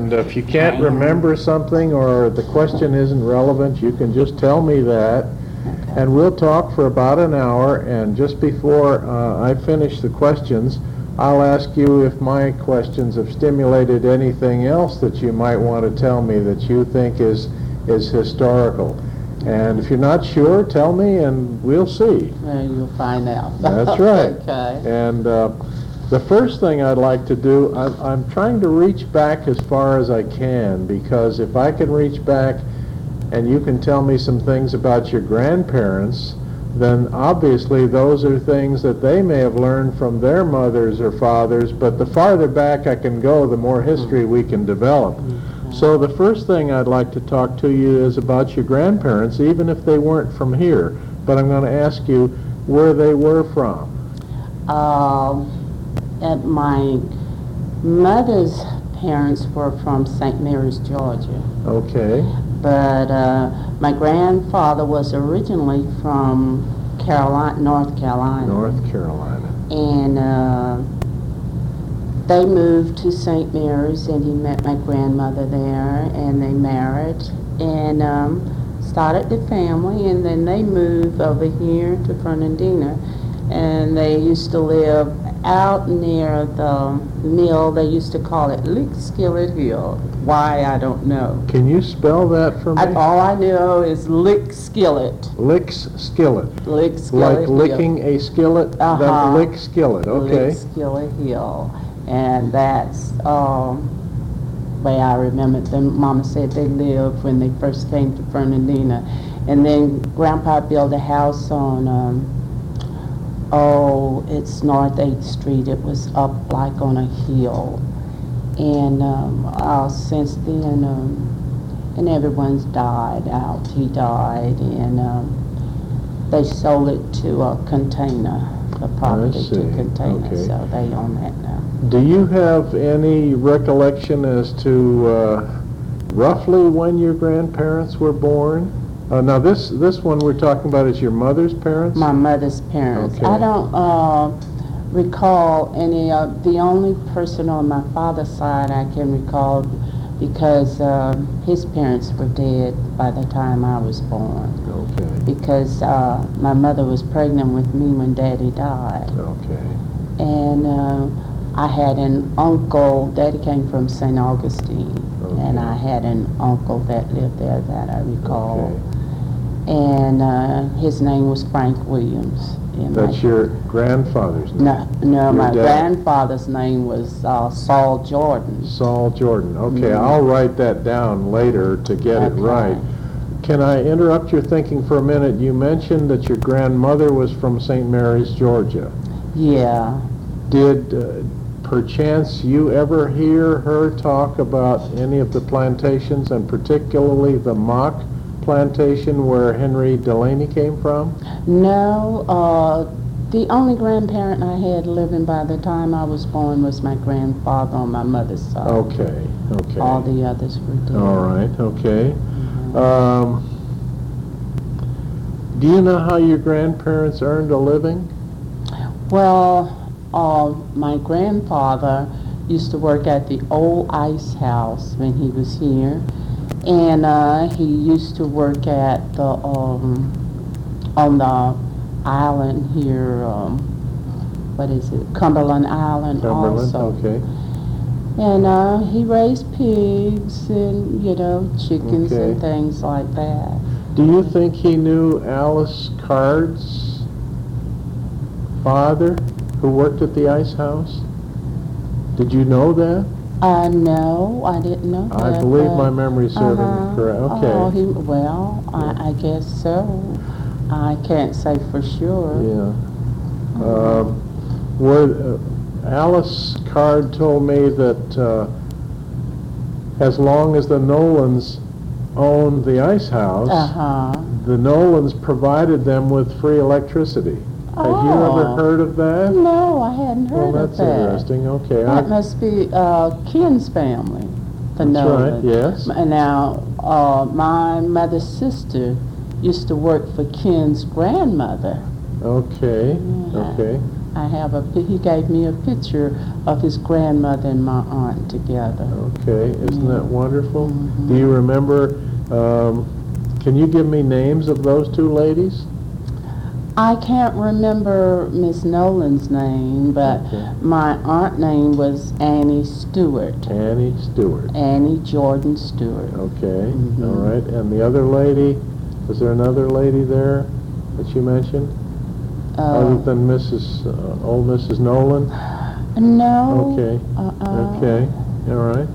And if you can't remember something or the question isn't relevant, you can just tell me that. Okay. And we'll talk for about an hour, and just before I finish the questions, I'll ask you if my questions have stimulated anything else that you might want to tell me that you think is historical. And if you're not sure, tell me and we'll see. Well, you'll find out. That's right. Okay. And the first thing I'd like to do, I'm trying to reach back as far as I can, because if I can reach back and you can tell me some things about your grandparents, then obviously those are things that they may have learned from their mothers or fathers, but the farther back I can go, the more history we can develop. So the first thing I'd like to talk to you is about your grandparents, even if they weren't from here. But I'm going to ask you where they were from. At my mother's parents were from St. Mary's, Georgia. Okay. But my grandfather was originally from North Carolina. North Carolina. And they moved to St. Mary's, and he met my grandmother there, and they married and started the family, and then they moved over here to Fernandina, and they used to live out near the mill. They used to call it Lickskillet Hill. Why, I don't know. Can you spell that for me? All I know is Lickskillet. Licks skillet. Lickskillet Like Hill. licking a skillet? Uh-huh. Then lick skillet, okay. Lickskillet Hill. And that's way I remember them. Mama said they lived when they first came to Fernandina. And then Grandpa built a house on it's North 8th Street. It was up like on a hill. And since then, and everyone's died out. He died, and they sold it to a container, the property to container, okay. so they own that now. Do you have any recollection as to roughly when your grandparents were born? Now this one we're talking about is your mother's parents? My mother's parents. Okay. I don't recall any of, the only person on my father's side I can recall, because his parents were dead by the time I was born. Okay. Because my mother was pregnant with me when Daddy died. Okay. And I had an uncle, Daddy came from St. Augustine, and I had an uncle that lived there that I recall. Okay. And his name was Frank Williams. That's your grandfather's name? No, my dad? grandfather's name was Saul Jordan. Saul Jordan. Okay, I'll write that down later to get it right. Can I interrupt your thinking for a minute? You mentioned that your grandmother was from St. Mary's, Georgia. Yeah. Did perchance you ever hear her talk about any of the plantations, and particularly the Mock plantation where Henry Delaney came from? No, the only grandparent I had living by the time I was born was my grandfather on my mother's side. Okay, okay. All the others were dead. All right, okay. Do you know how your grandparents earned a living? Well, my grandfather used to work at the old ice house when he was here, and he used to work at the on the island here. What is it? Cumberland Island. Cumberland, also. okay. And he raised pigs and chickens Okay. and things like that. Do you think he knew Alice Card's father, who worked at the ice house? Did you know that? No, I didn't know that. I believe my memory serving me correct. Okay. Oh, I guess so. I can't say for sure. Yeah. Alice Card told me that as long as the Nolans owned the ice house, the Nolans provided them with free electricity. Have you ever heard of that? No, I hadn't heard Well, of that's that. interesting. Okay. That must be Ken's family. The That's Nolans. right, yes. Now, my mother's sister used to work for Ken's grandmother. Okay, Yeah. okay. he gave me a picture of his grandmother and my aunt together. Okay, isn't that wonderful? Mhm. Do you remember, can you give me names of those two ladies? I can't remember Miss Nolan's name, but Okay. my aunt name was Annie Stewart. Annie Stewart. Annie Jordan Stewart. Okay, Mhm. all right. And the other lady, was there another lady there that you mentioned? Other than old Mrs. Nolan? No. Okay. Uh-uh. Okay, all right.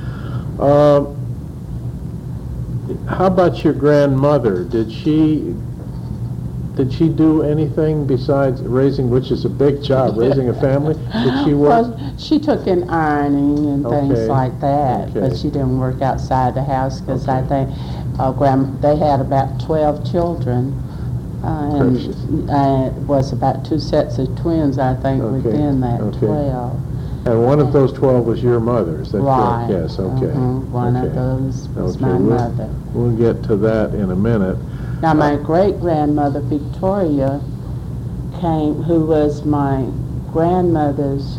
How about your grandmother? Did she do anything besides raising, which is a big job, raising a family? Did she work? Well, she took in ironing and things Okay. like that, Okay. but she didn't work outside the house because I Okay. think they had about 12 children. Precious. And it was about 2 sets of twins, I think, Okay. within that Okay. 12. And one of those 12 was your mother, is that Right. correct? Yes, okay. One Okay. of those was my Okay, mother. We'll get to that in a minute. Now, my great-grandmother, Victoria, who was my grandmother's,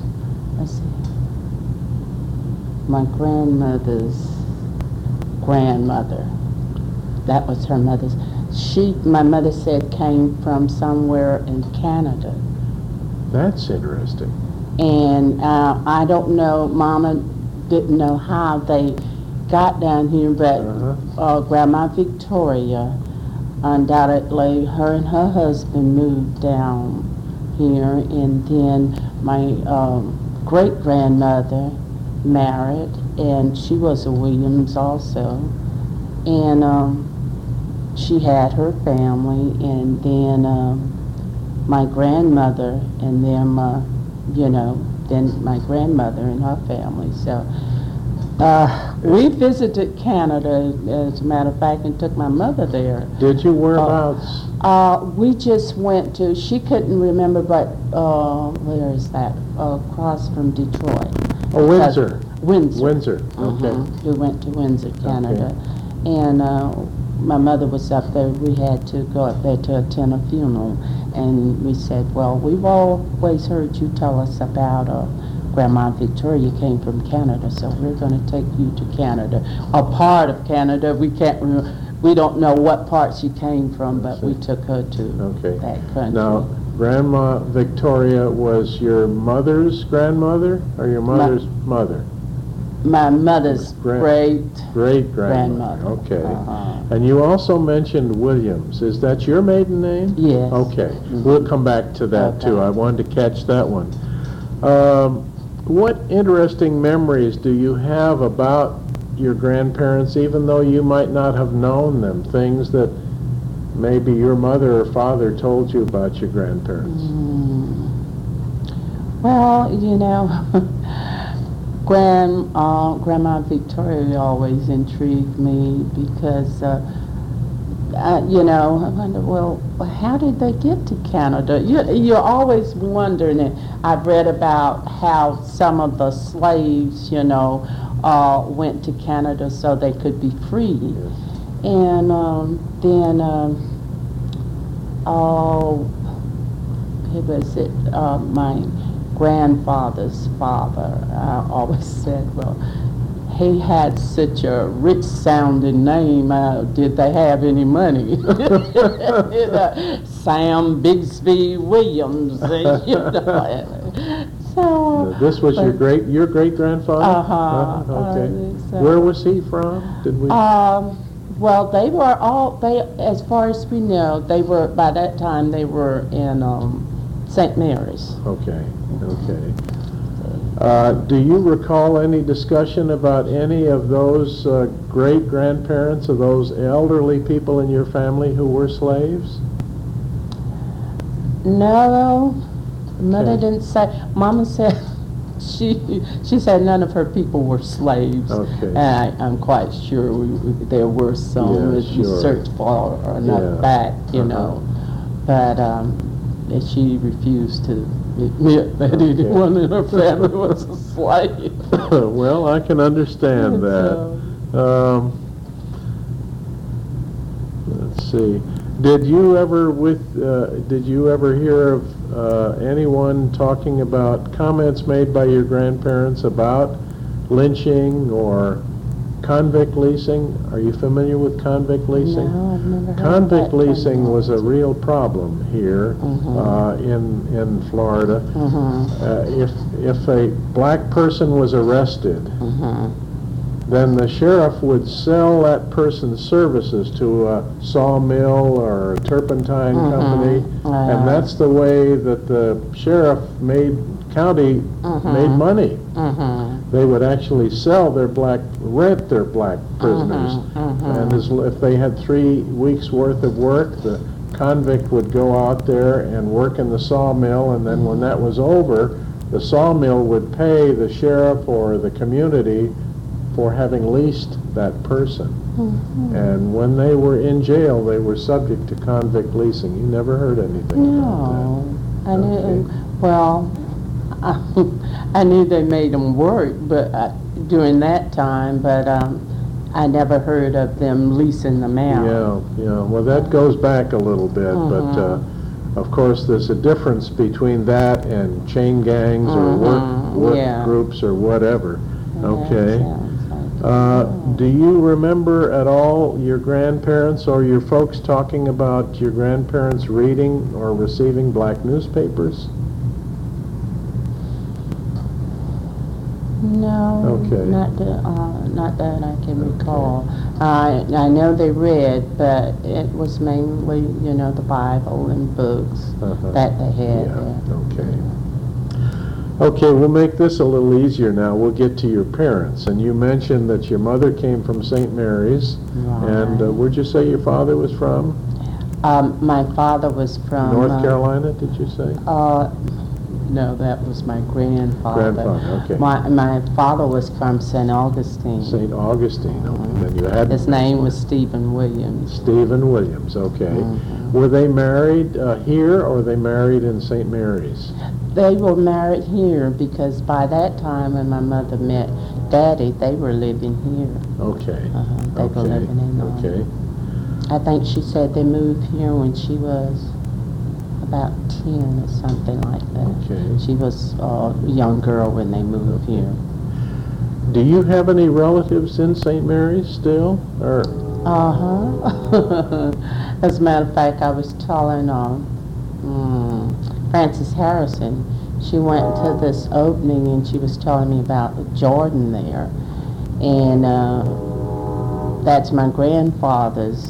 my grandmother's grandmother. That was her mother's. My mother said, came from somewhere in Canada. That's interesting. And I don't know, Mama didn't know how they got down here, but Grandma Victoria, undoubtedly, her and her husband moved down here, and then my great-grandmother married, and she was a Williams also, and she had her family, and then my grandmother, and then then my grandmother and her family. So we visited Canada, as a matter of fact, and took my mother there. Did you? Whereabouts? We just went to, she couldn't remember, but where is that? Across from Detroit. Oh, Windsor. Windsor. Windsor, okay. We went to Windsor, Canada. And my mother was up there. We had to go up there to attend a funeral. And we said, well, we've always heard you tell us about Grandma Victoria came from Canada, so we're going to take you to Canada. A part of Canada. We don't know what part she came from, but we took her to that country. Now, Grandma Victoria was your mother's grandmother or your mother's mother? My mother's great-grandmother. Okay. And you also mentioned Williams. Is that your maiden name? Yes. Okay. We'll come back to that too. I wanted to catch that one. What interesting memories do you have about your grandparents, even though you might not have known them? Things that maybe your mother or father told you about your grandparents? Well, Grandma Victoria always intrigued me because, I wonder, well, how did they get to Canada? You're always wondering it. I've read about how some of the slaves, went to Canada so they could be free. Yes. And then, who was it? My grandfather's father always said, well, he had such a rich sounding name, did they have any money? Sam Bigsby Williams. So, this was your great grandfather? Okay. Where was he from? Did we? Well, as far as we know, by that time they were in St. Mary's. Okay. Do you recall any discussion about any of those great-grandparents of those elderly people in your family who were slaves? No, Mother didn't say. Mama said she said none of her people were slaves. Okay. And I'm quite sure there were some. Yeah, If you sure. search far enough back, But she refused to admit that anyone in her family was a slave. Well, I can understand that. Let's see. Did you ever did you ever hear of anyone talking about comments made by your grandparents about lynching or convict leasing? Are you familiar with convict leasing? No, I've never heard Convict that leasing was a terminology. real problem here in Florida. If a black person was arrested, then the sheriff would sell that person's services to a sawmill or a turpentine company, and that's the way that the sheriff county made money. They would actually rent their black prisoners, and if they had 3 weeks worth of work, the convict would go out there and work in the sawmill, and then when that was over, the sawmill would pay the sheriff or the community for having leased that person. And when they were in jail, they were subject to convict leasing. You never heard anything about No, I Okay. knew. Well, I knew they made them work, but during that time. But I never heard of them leasing them that? out. Yeah. Well, that goes back a little bit, but of course, there's a difference between that and chain gangs or work groups or whatever. Okay. Do you remember at all your grandparents or your folks talking about your grandparents reading or receiving black newspapers? No, Okay. not that I can recall. I know they read, but it was mainly, the Bible and books that they had there. Okay. Okay, we'll make this a little easier now. We'll get to your parents. And you mentioned that your mother came from St. Mary's. Right. And where'd you say your father was from? My father was from North Carolina, did you say? No, that was my grandfather. Grandfather, okay. My father was from St. Augustine. St. Augustine. Okay. Then you had His name was Stephen Williams. Stephen Williams, okay. Were they married here or were they married in St. Mary's? They were married here because by that time when my mother met Daddy, they were living here. Okay. They were living in Okay. I think she said they moved here when she was about 10 or something like that. Okay. She was a young girl when they moved here. Do you have any relatives in St. Mary's still? Or As a matter of fact, I was telling Frances Harrison, she went to this opening and she was telling me about Jordan there. And that's my grandfather's,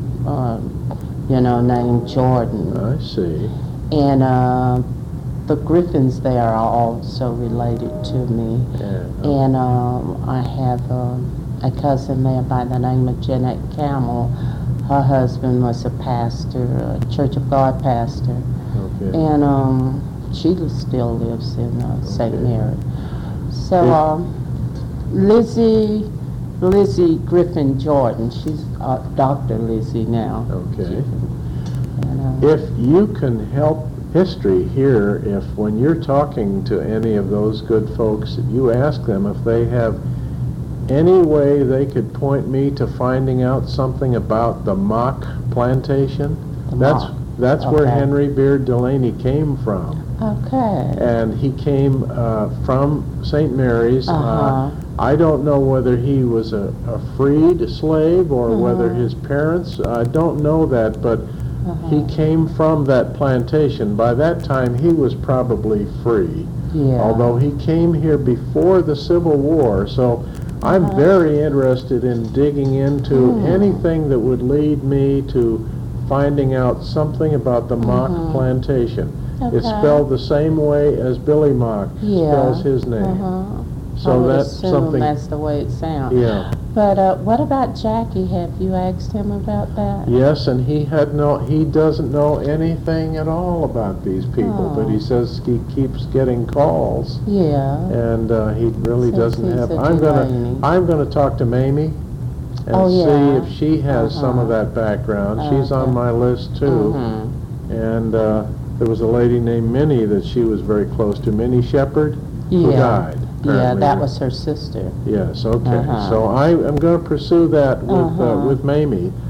named Jordan. I see. And the Griffins there are also related to me. Yeah. And I have a cousin there by the name of Jeanette Camel. Her husband was a pastor, a Church of God pastor. Okay. And she still lives in St. Mary. So Lizzie Griffin Jordan, she's Dr. Lizzie now. Okay. And, If you can help history here, if when you're talking to any of those good folks, you ask them if they have any way they could point me to finding out something about the Mock Plantation. That's where Henry Beard Delaney came from. Okay. And he came from St. Mary's. I don't know whether he was a freed slave or whether his parents, I don't know that, but he came from that plantation. By that time, he was probably free, although he came here before the Civil War. So I'm very interested in digging into anything that would lead me to finding out something about the Mock Plantation. It's spelled the same way as Billy Mock spells his name. So that's something. That's the way it sounds. Yeah. But what about Jackie? Have you asked him about that? Yes, and he doesn't know anything at all about these people, but he says he keeps getting calls. Yeah. And he really Since doesn't he's have. a I'm Delaney. gonna talk to Mamie and see if she has some of that background. She's on my list too. And there was a lady named Minnie that she was very close to, Minnie Shepherd, who died. Yeah, apparently. that was her sister. Yes, okay. So I am going to pursue that with Mamie.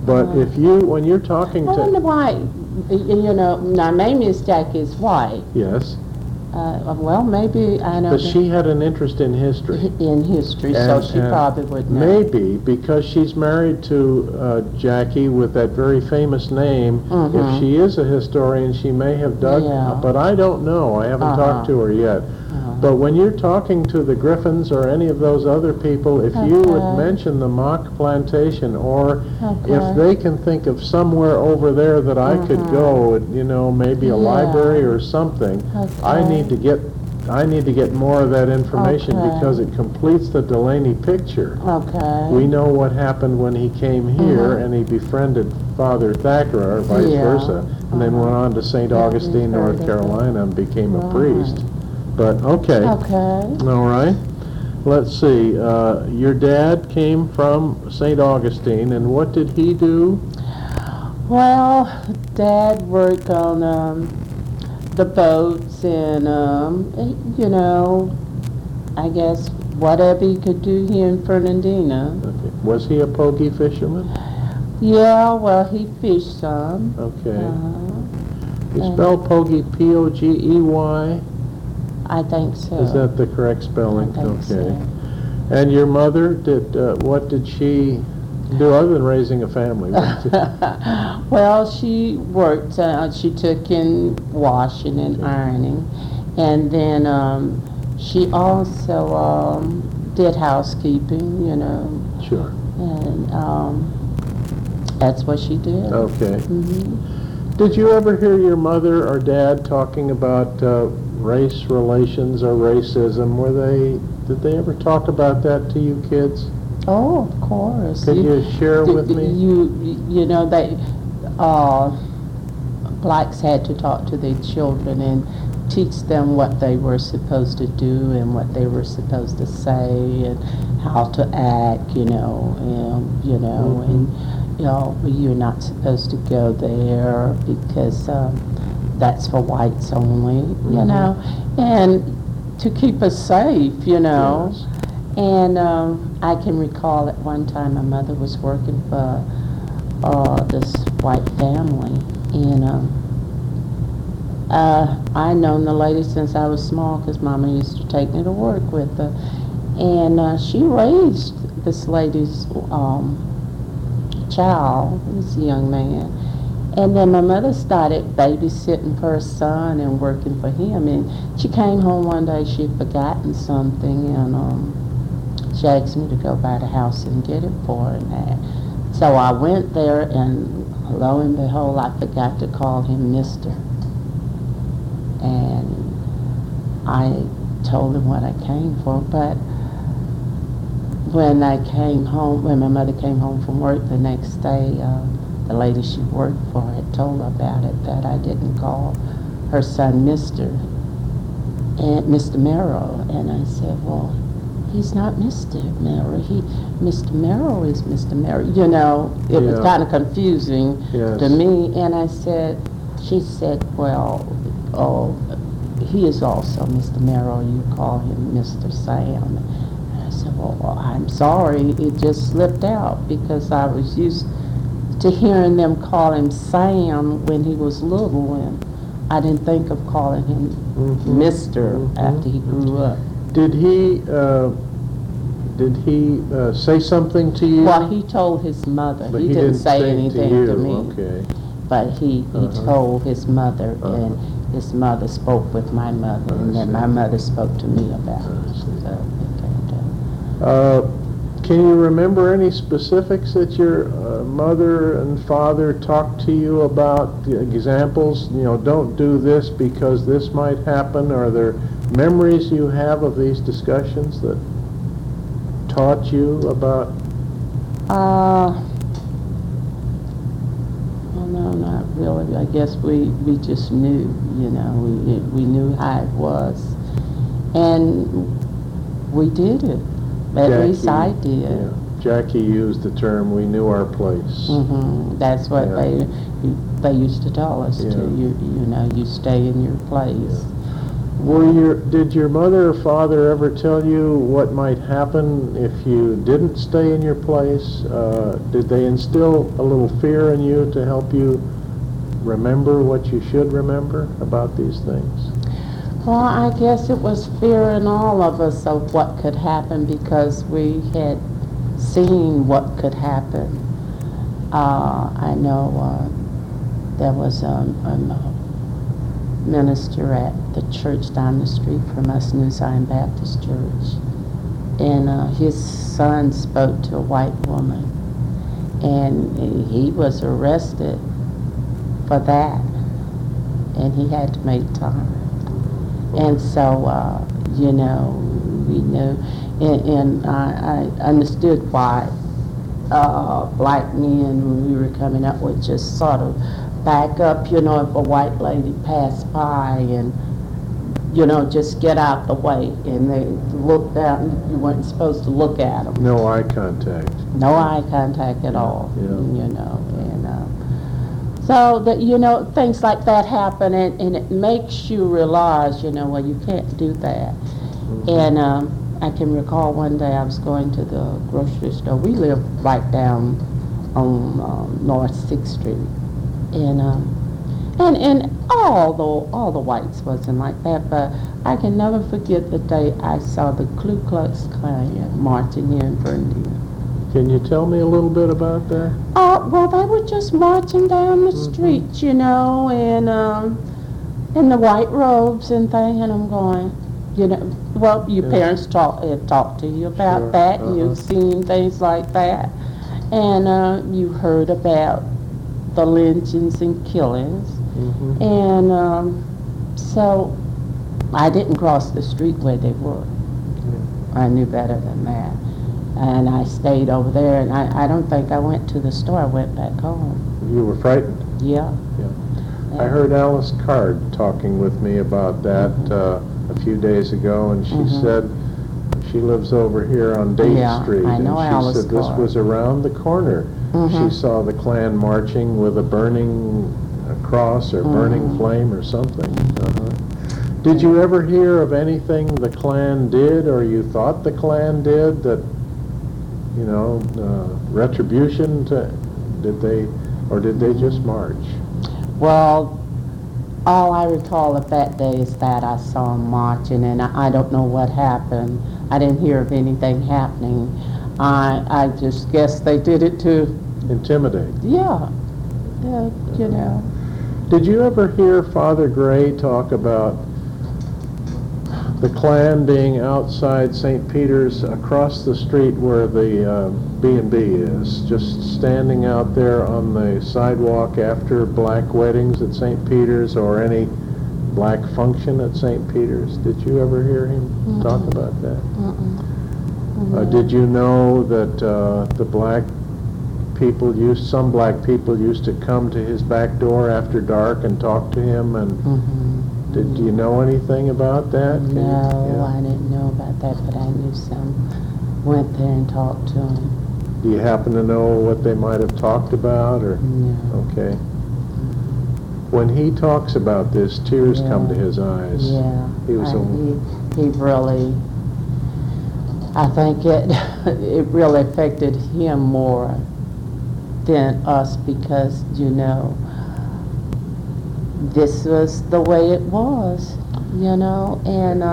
But if you, when you're talking I wonder to, why, you know, now maybe Miss Jackie's white. yes, Well, maybe, I don't know. but she had an interest in history. In history, so And- she and probably would know. Maybe, because she's married to Jackie with that very famous name. Mhm. If she is a historian, she may have dug, Yeah. but I don't know. I haven't talked to her yet. But when you're talking to the Griffins or any of those other people, if you would Okay. mention the mock plantation, or if Okay. they can think of somewhere over there that I could go, you know, maybe a Yeah. library or something, I Okay. need to get more of that information Okay. because it completes the Delaney picture. Okay. We know what happened when he came here and he befriended Father Thacker, or vice Yeah. versa, and then went on to St. Yeah, Augustine, we've heard North of Carolina, and became a Right. priest. But, okay. Okay. All right. Let's see. Your dad came from St. Augustine, and what did he do? Well, Dad worked on the boats and, you know, I guess whatever he could do here in Fernandina. Okay. Was he a pogey fisherman? Yeah, well, he fished some. Okay. Uh-huh. You spell pogey P-O-G-E-Y? I think so. Is that the correct spelling? I think Okay. And your mother, what did she do other than raising a family? Well, she worked, she took in washing and ironing, and then she also did housekeeping, you know, Sure. and that's what she did. Okay. Mhm. Did you ever hear your mother or dad talking about race relations or racism? Did they ever talk about that to you kids? Oh, of course. Could you share with me? You know, they, blacks had to talk to their children and teach them what they were supposed to do and what they were supposed to say and how to act, you know, and you know, you're not supposed to go there because that's for whites only, you know, and to keep us safe, you know. Yes. And I can recall at one time my mother was working for this white family, and I known the lady since I was small because Mama used to take me to work with her, and she raised this lady's child, this young man. And then my mother started babysitting for her son and working for him, and she came home one day, she'd forgotten something, and she asked me to go by the house and get it for her and that. So I went there, and lo and behold, I forgot to call him Mister. And I told him what I came for, but when my mother came home from work the next day, the lady she worked for had told her about it, that I didn't call her son Mr. Merrill. And I said, well, he's not Mr. Merrill. Mr. Merrill is Mr. Merrill. You know, it was Yeah. kind of confusing Yes. to me. And she said, well, he is also Mr. Merrill. You call him Mr. Sam. And I said, well, I'm sorry. It just slipped out because I was used to hearing them call him Sam when he was little, and I didn't think of calling him Mr. after he grew up. Did he say something to you? Well, he told his mother. But He didn't say to anything you. to me, Okay. but he told his mother, and his mother spoke with my mother, and then my mother spoke to me about it. So it came to. Can you remember any specifics that your mother and father talked to you about, the examples? You know, don't do this because this might happen. Are there memories you have of these discussions that taught you about? Well, no, not really. I guess we just knew, you know, we knew how it was, and we did it. At least I did. Yeah. Jackie used the term, we knew our place. That's what they used to tell us Yeah. to. You know, you stay in your place. Did your mother or father ever tell you what might happen if you didn't stay in your place? Did they instill a little fear in you to help you remember what you should remember about these things? Well, I guess it was fear in all of us of what could happen because we had seen what could happen. I know there was a minister at the church down the street from us, New Zion Baptist Church, and his son spoke to a white woman, and he was arrested for that, and he had to make time. And so, you know, we knew, and I understood why black men, when we were coming up, would just sort of back up, you know, if a white lady passed by and, you know, just get out the way. And they looked down, you weren't supposed to look at them. No eye contact. No eye contact at all, Yeah. you know. And so, that, you know, things like that happen, and it makes you realize, you know, well, you can't do that. Mm-hmm. And I can recall one day I was going to the grocery store. We lived right down on North 6th Street. And all the whites wasn't like that, but I can never forget the day I saw the Ku Klux Klan marching in Vernon. Can you tell me a little bit about that? Well, they were just marching down the street, you know, and in the white robes and thing, and I'm going, you know, well, your parents had talked to you about Sure. that, and you've seen things like that, and you heard about the lynchings and killings. Mm-hmm. And so I didn't cross the street where they were. I knew better than that. And I stayed over there, and I don't think I went to the store. I went back home. You were frightened? Yeah. I heard Alice Card talking with me about that a few days ago, and she said she lives over here on Date Street. I know and Alice she said this Card. was around the corner. She saw the Klan marching with a burning cross or burning flame or something. Did you ever hear of anything the Klan did, or you thought the Klan did, that, you know, retribution to, did they just march? Well, all I recall of that day is that I saw them marching, and I don't know what happened. I didn't hear of anything happening. I just guess they did it to... Intimidate. Yeah, you know. Did you ever hear Father Gray talk about the Klan being outside St. Peter's across the street where the B&B is, just standing out there on the sidewalk after black weddings at St. Peter's or any black function at St. Peter's? Did you ever hear him talk about that? Did you know that the black people some black people used to come to his back door after dark and talk to him? And did you know anything about that? No, I didn't know about that, but I knew some went there and talked to him. Do you happen to know what they might have talked about? Or No. Okay. When he talks about this, tears come to his eyes. Yeah. He was he really, I think it really affected him more than us because, you know, this was the way it was, you know, and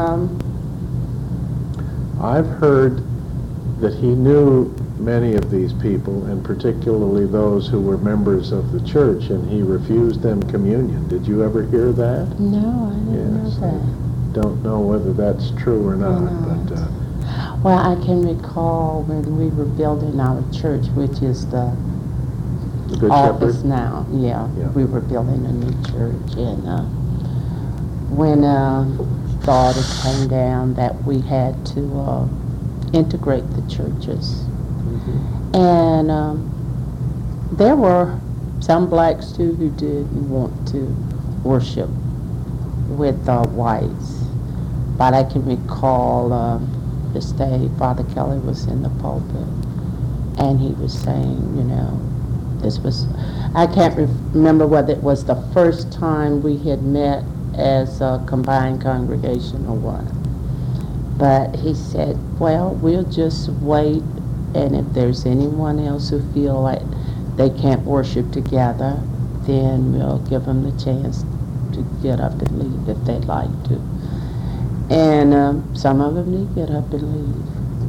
I've heard that he knew many of these people, and particularly those who were members of the church, and he refused them communion. Did you ever hear that? no, I didn't Yes. know that. Don't know whether that's true or not, not. but Well, I can recall when we were building our church, which is the the Good office Shepherd. now. Yeah, Yeah. we were building a new church, and when the order came down that we had to integrate the churches, and there were some blacks too who didn't want to worship with whites, but I can recall this day Father Kelly was in the pulpit, and he was saying, you know, this was, I can't remember whether it was the first time we had met as a combined congregation or what. But he said, well, we'll just wait, and if there's anyone else who feel like they can't worship together, then we'll give them the chance to get up and leave if they'd like to. And some of them did get up and leave.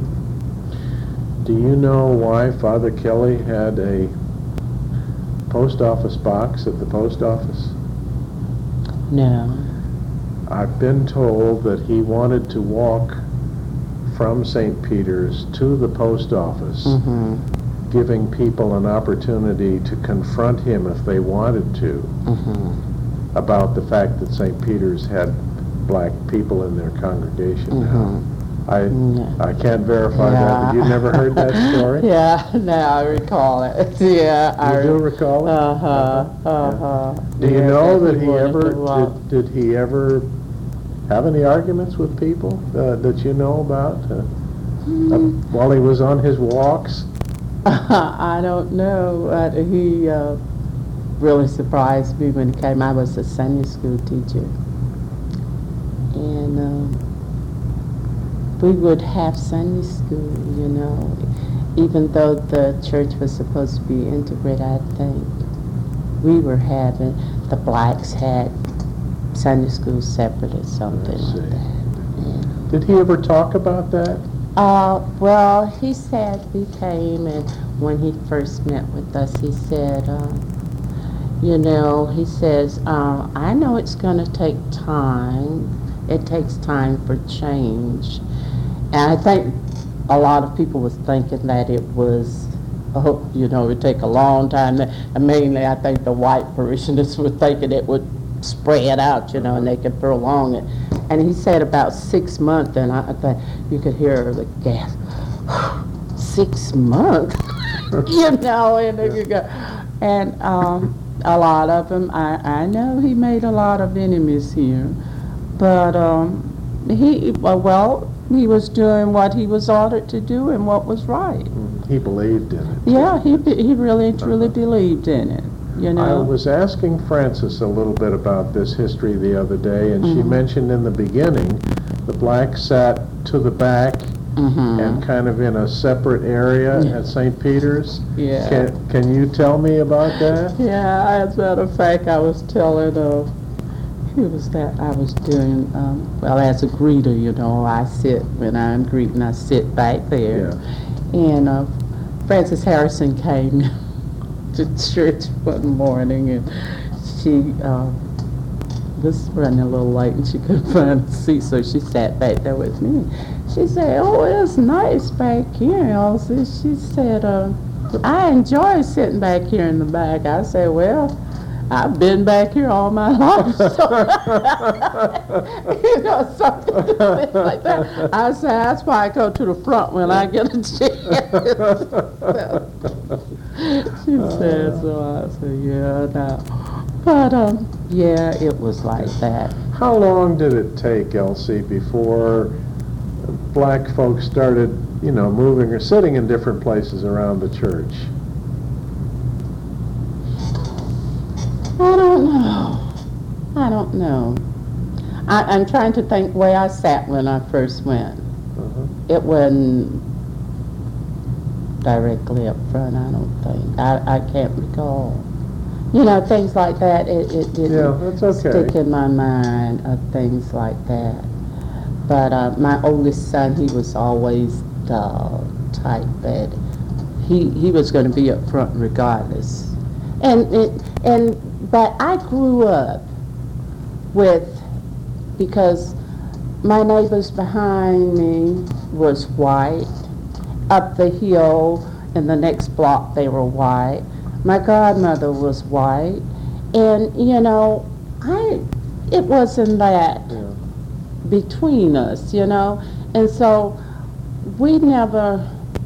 Do you know why Father Kelly had a post office box at the post office? No. I've been told that he wanted to walk from St. Peter's to the post office, giving people an opportunity to confront him if they wanted to about the fact that St. Peter's had black people in their congregation now. I can't verify that, but you never heard that story? Yeah, now I recall it. Yeah, You do recall it? Do you know that he ever did he ever have any arguments with people that you know about while he was on his walks? I don't know. He really surprised me when he came. I was a Sunday school teacher, and we would have Sunday school, you know, even though the church was supposed to be integrated. I think we were having, the blacks had Sunday school separate or something like that. Yeah. Did he ever talk about that? Well, he said he came, and when he first met with us, he said, you know, he says, I know it's going to take time. It takes time for change. And I think a lot of people was thinking that it was, you know, it would take a long time. And mainly, I think the white parishioners were thinking it would spread out, you know, and they could prolong it. And he said about 6 months, and I think you could hear the gasp. 6 months, you know, and then you go, and a lot of them. I know he made a lot of enemies here, but he was doing what he was ordered to do and what was right. He believed in it. Yeah, he really and truly believed in it. You know? I was asking Frances a little bit about this history the other day, and she mentioned in the beginning the blacks sat to the back and kind of in a separate area at St. Peter's. Yeah. Can you tell me about that? Yeah, as a matter of fact, I was telling who was that I was doing, well, as a greeter, you know, I sit, when I'm greeting, I sit back there. Yeah. And Frances Harrison came to church one morning, and she was running a little late, and she couldn't find a seat, so she sat back there with me. She said, oh, it's nice back here. Also, she said, I enjoy sitting back here in the back. I said, well, I've been back here all my life, so you know, something like that. I said, that's why I go to the front when I get a chance. She said, so I said, yeah, no. But, yeah, it was like that. How long did it take, Elsie, before black folks started, you know, moving or sitting in different places around the church? I don't know. I'm trying to think where I sat when I first went. It wasn't directly up front, I don't think. I can't recall. You know, things like that, it didn't stick in my mind of things like that. But my oldest son, he was always the type that he was going to be up front regardless. But I grew up because my neighbors behind me was white. Up the hill in the next block they were white. My godmother was white. And, you know, it wasn't that between us, you know. And so we never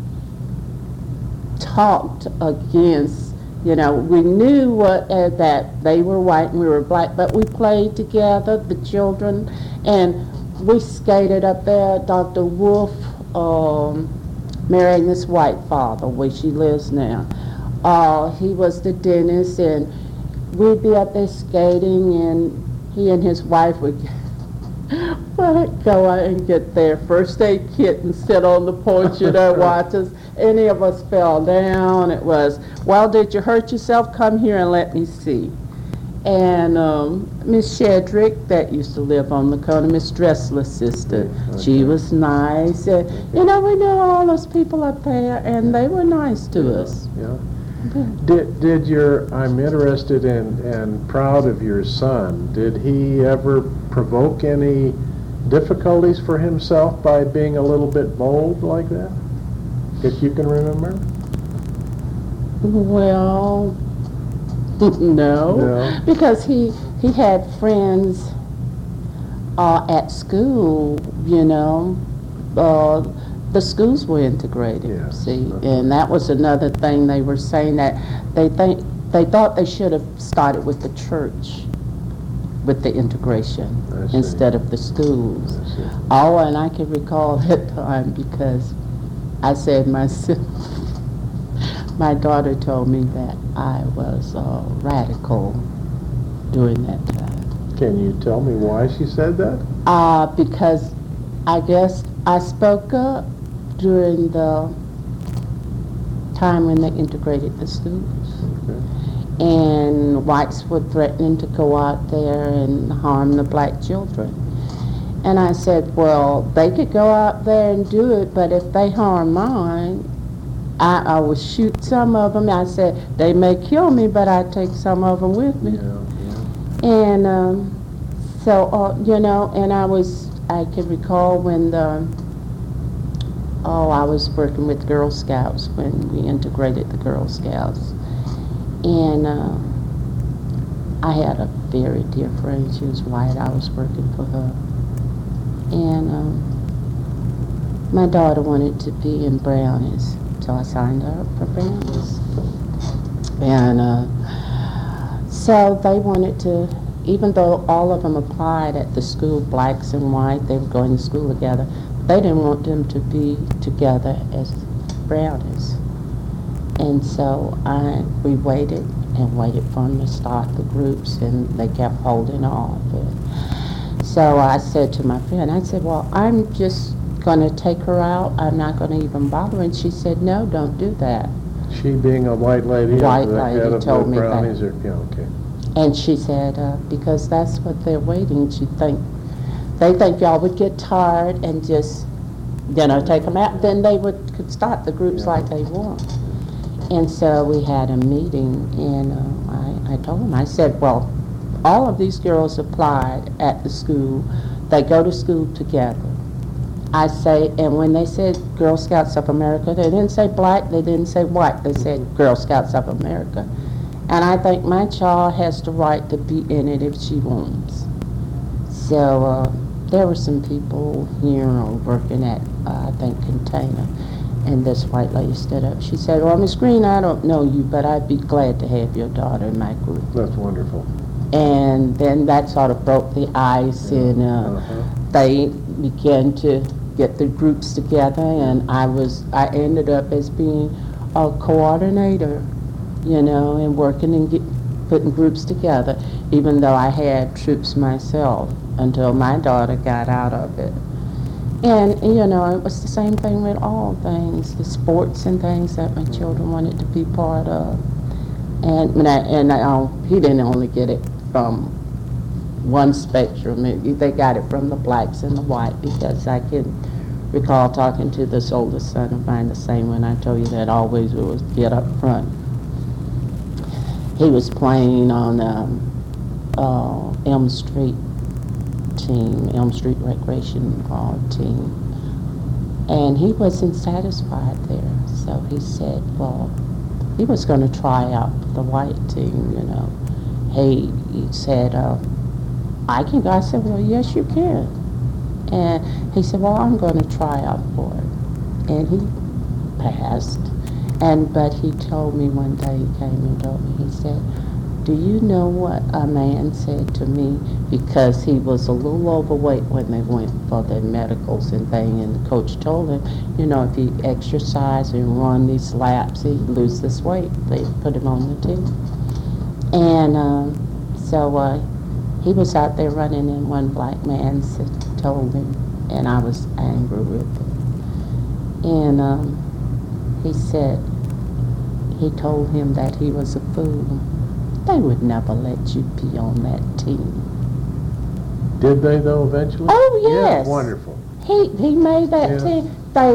talked against, you know, we knew that they were white and we were black, but we played together, the children, and we skated up there. Dr. Wolf marrying this white father where she lives now. He was the dentist, and we'd be up there skating, and he and his wife would go out and get their first aid kit and sit on the porch, watch us. Any of us fell down. It was, well, did you hurt yourself? Come here and let me see. And Miss Shedrick, that used to live on the corner, Miss Dressler's sister, she was nice. We knew all those people up there, and they were nice to us. Yeah. I'm interested in and proud of your son. Did he ever provoke any difficulties for himself by being a little bit bold like that, if you can remember? Well, no, because he had friends at school, the schools were integrated, Yes. see, and that was another thing they were saying, that they thought they should have started with the church, with the integration, instead of the schools. Oh, and I can recall that time because I said myself, my daughter told me that I was radical during that time. Can you tell me why she said that? Because I guess I spoke up during the time when they integrated the schools. Okay. And whites were threatening to go out there and harm the black children. And I said, well, they could go out there and do it, but if they harm mine, I will shoot some of them. I said, they may kill me, but I take some of them with me. Yeah. And and I can recall when I was working with Girl Scouts when we integrated the Girl Scouts. And I had a very dear friend. She was white. I was working for her. And my daughter wanted to be in Brownies, so I signed her up for Brownies. And so they wanted to, even though all of them applied at the school, blacks and white, they were going to school together, they didn't want them to be together as Brownies. And so we waited and waited for them to start the groups, and they kept holding off. So I said to my friend, I said, well, I'm just going to take her out. I'm not going to even bother. And she said, no, don't do that. She being a white lady, White the lady head of told the me Brownies, that. Okay. And she said, because that's what they're waiting. They think y'all would get tired and just, take them out. Then they could start the groups like they want. And so we had a meeting, and I told them, I said, well, all of these girls applied at the school. They go to school together. I say, and when they said Girl Scouts of America, they didn't say black, they didn't say white, they said Girl Scouts of America. And I think my child has the right to be in it if she wants. So there were some people here working at, I think, Container. And this white lady stood up. She said, well, Miss Green, I don't know you, but I'd be glad to have your daughter in my group. That's wonderful. And then that sort of broke the ice, and they began to get the groups together, and I ended up as being a coordinator, and working and putting groups together, even though I had troops myself until my daughter got out of it. And, it was the same thing with all things, the sports and things that my children wanted to be part of. And he didn't only get it from one spectrum. They got it from the blacks and the white, because I can recall talking to this oldest son of mine, the same one I told you that always was get up front. He was playing on Elm Street Recreation team, and he wasn't satisfied there. So he said, well, he was going to try out for the white team, He said, I can go. I said, well, yes, you can. And he said, well, I'm going to try out for it. And he passed. But he told me one day, he came and told me, he said, do you know what a man said to me? Because he was a little overweight when they went for their medicals and thing, and the coach told him, if he exercise and run these laps, he'd lose this weight. They put him on the team. And so he was out there running, and one black man told me, and I was angry with him. And he said, he told him that he was a fool. They would never let you be on that team. Did they, though, eventually? Oh, yes. Yeah, wonderful. He made that Yeah. team.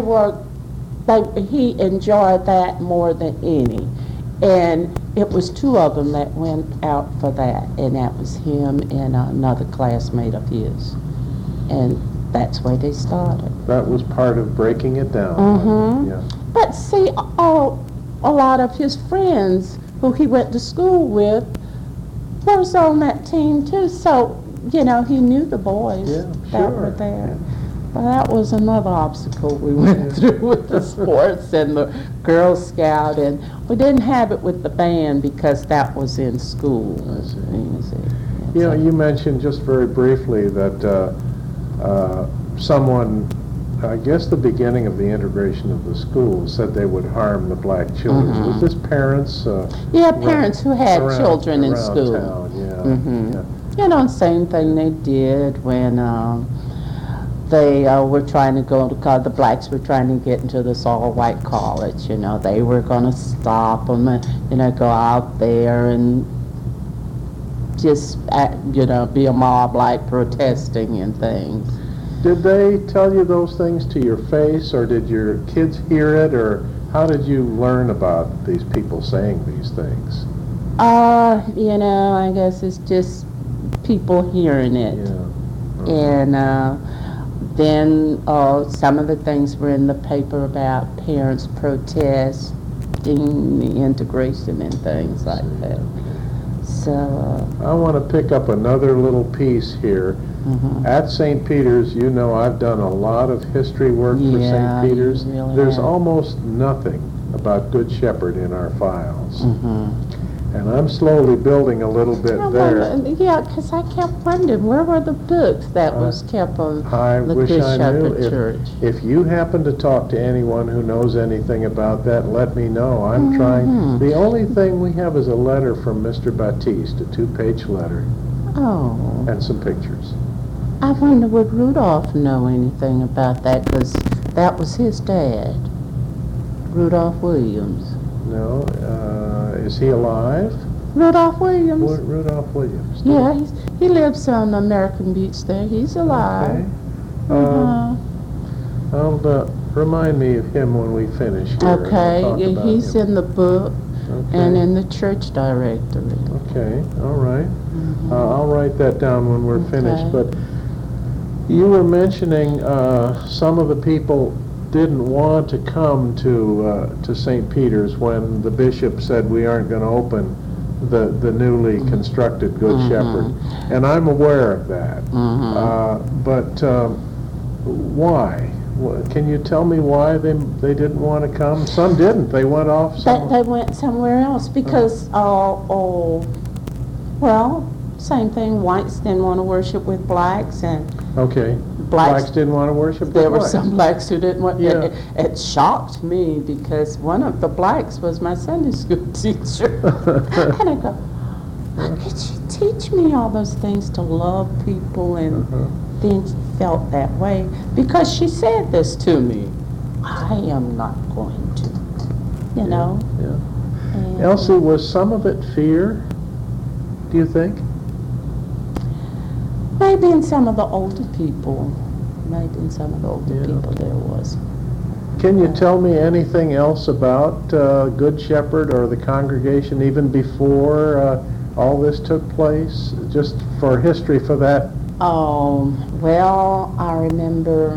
He enjoyed that more than any. And it was two of them that went out for that, and that was him and another classmate of his. And that's where they started. That was part of breaking it down. Mhm. Yeah. But see, a lot of his friends who he went to school with was on that team too. So, you know, he knew the boys Yeah, that were sure. there. But that was another obstacle we went through with the sports and the Girl Scout, and we didn't have it with the band because that was in school. I see. Music. You know, you mentioned just very briefly that someone, I guess the beginning of the integration of the school, said they would harm the black children. Mhm. Was this parents? Yeah, parents who had around- children in around school. Town, yeah, Mhm. yeah. You know, same thing they did when they were trying to go to college. The blacks were trying to get into this all-white college. You know, they were going to stop them and, you know, go out there and just, you know, be a mob like protesting and things. Did they tell you those things to your face, or did your kids hear it, or how did you learn about these people saying these things? You know, I guess it's just people hearing it. Yeah. And then some of the things were in the paper about parents protesting the integration and things like that. So, I want to pick up another little piece here. mhm. At St. Peter's, you know, I've done a lot of history work for Yeah, St. Peter's. you really There's have. almost nothing about Good Shepherd in our files. Mhm. And I'm slowly building a little bit there. Yeah, because I kept wondering, where were the books that was kept on I the wish Good I knew. Shepherd Church? If you happen to talk to anyone who knows anything about that, let me know. I'm Mhm. trying. The only thing we have is a letter from Mr. Baptiste, a 2-page letter, Oh, and some pictures. I wonder would Rudolph know anything about that, because that was his dad, Rudolph Williams. No, is he alive? Rudolph Williams. Rudolph Williams. Yeah, he lives on American Beach there. He's alive. Okay. Uh-huh. Remind me of him when we finish here. and I'll Okay, talk about he's him. in the book Okay. and in the church directory. Okay, all right. Mhm. I'll write that down when we're finished. Okay. But you were mentioning some of the people didn't want to come to St. Peter's when the bishop said we aren't going to open the newly constructed Good Mhm. Shepherd, and I'm aware of that. Mhm. But why? Can you tell me why they didn't want to come? Some didn't. They went off They somewhere. went somewhere else because, well, same thing. Whites didn't want to worship with blacks, and Okay. blacks. didn't want to worship There with were whites. some blacks who didn't want. Yeah. It shocked me because one of the blacks was my Sunday school teacher, and I go, "How could you teach me all those things to love people?" And Uh-huh. then felt that way because she said this to me. I am not going to, you know. Yeah. And, Elsie, was some of it fear, do you think? maybe in some of the older people, maybe in some of the older Yeah. people there was. Can you tell me anything else about Good Shepherd or the congregation even before all this took place? Just for history for that? Well, I remember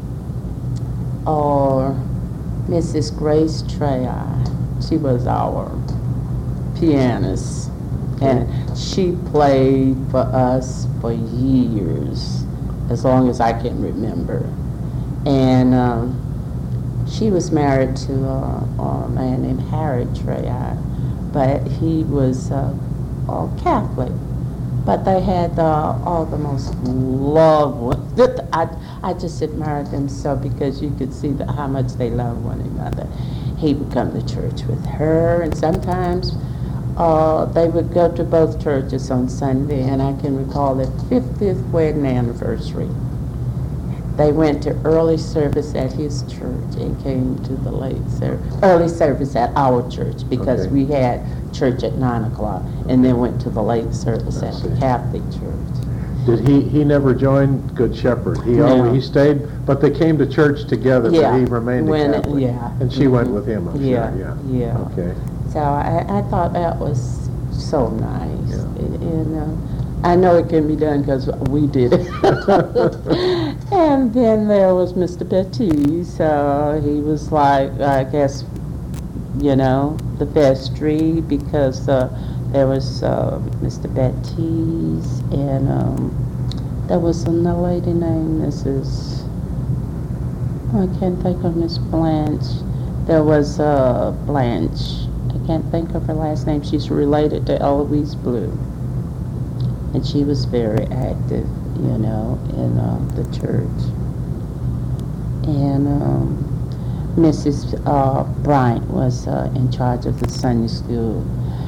Mrs. Grace Trey. She was our pianist, and she played for us for years, as long as I can remember. And she was married to a man named Harry Trey, but he was Catholic. But they had all the most lovely. I just admired them so because you could see how much they loved one another. He would come to church with her, and sometimes They would go to both churches on Sunday, and I can recall their 50th wedding anniversary. They went to early service at his church and came to the early service at our church, because Okay. we had church at 9 o'clock, and then went to the late service I at the see. Catholic church. Did he never joined Good Shepherd? No. He stayed, but they came to church together, but Yeah. he remained a When- Catholic. yeah. And she went Mhm. with him, I'm Yeah, sure, yeah. Okay. So I thought that was so nice. Yeah. And I know it can be done because we did it. And then there was Mr. Baptiste. He was like, I guess, the vestry, because there was Mr. Baptiste, and there was another lady named Mrs. I can't think of Miss Blanche. There was Blanche. I can't think of her last name. She's related to Eloise Blue. And she was very active, in the church. And Mrs. Bryant was in charge of the Sunday school.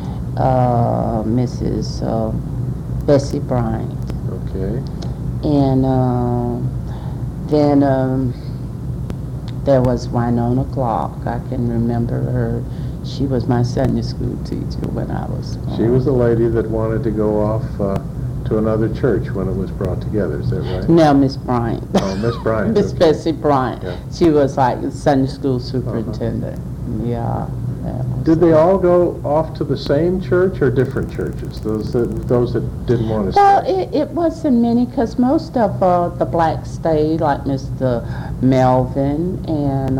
Mrs. Bessie Bryant. Okay. And then there was Winona Clark. I can remember her. She was my Sunday school teacher when I was small. She was the lady that wanted to go off to another church when it was brought together, is that right? No, Miss Bryant. Oh, Miss Bryant. Miss okay. Bessie Bryant. Yeah. She was like the Sunday school superintendent. Yeah. that was Did they it. all go off to the same church or different churches? Those that didn't want to Well, stay? it wasn't many, because most of the blacks stayed, like Mr. Melvin and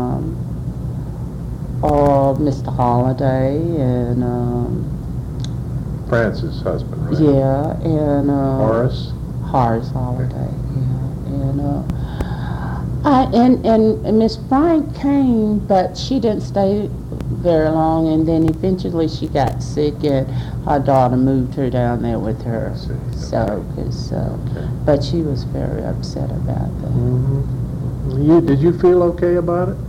or Mr. Holiday and Francis' husband, right? yeah, and Horace? Horace Holiday, yeah, and Miss Bryant came, but she didn't stay very long, and then eventually she got sick, and her daughter moved her down there with her. I see. So, 'cause, Okay. but she was very upset about that. Mm-hmm. Did you feel okay about it?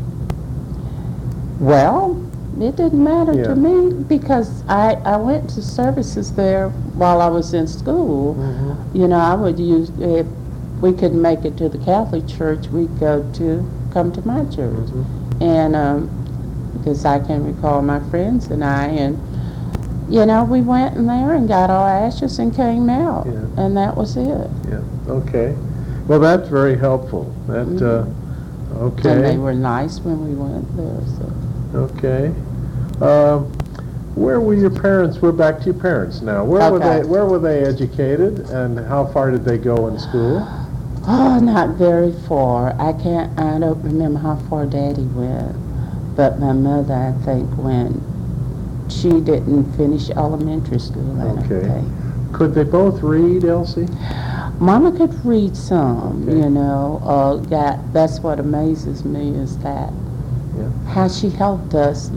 Well, it didn't matter Yeah. to me, because I went to services there while I was in school. Mm-hmm. I would use, if we couldn't make it to the Catholic church, we'd come to my church. Mm-hmm. And because I can recall my friends and I, and we went in there and got our ashes and came out, Yeah. and that was it. Yeah, okay. Well, that's very helpful. That, okay. And they were nice when we went there. So. Okay. Where were your parents? We're back to your parents now. Where Okay. were they educated, and how far did they go in school? Oh, not very far. I don't remember how far Daddy went, but my mother, I think, went. She didn't finish elementary school, I don't Okay. think. Could they both read, Elsie? Mama could read some, Okay. that's what amazes me, is that Yeah. how she helped us,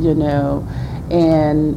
and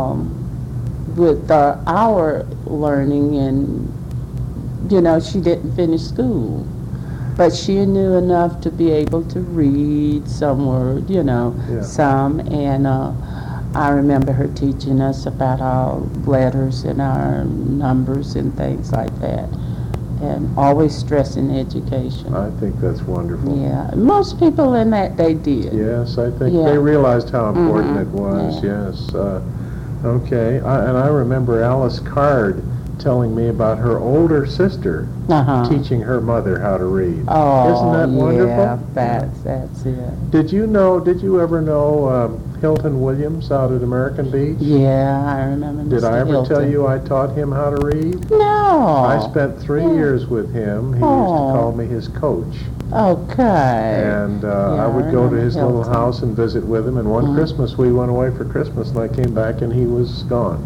with our learning, and she didn't finish school, but she knew enough to be able to read some word, Yeah. some, and I remember her teaching us about our letters and our numbers and things like that, and always stressing education. I think that's wonderful. Yeah, most people in that day did. Yes, I think Yeah. they realized how important Mhm. it was, Yeah. yes. Okay, and I remember Alice Card telling me about her older sister Uh-huh. teaching her mother how to read. Oh, Isn't that wonderful? yeah, that's it. Did you ever know Hilton Williams out at American Beach? Yeah, I remember Mr. Did I ever tell Hilton. you I taught him how to read? No. I spent 3 Yeah. years with him. He used to Oh. call me his coach. Okay. And Yeah, I would I go to remember his little Hilton. house and visit with him. And one Mhm. Christmas, we went away for Christmas, and I came back and he was gone.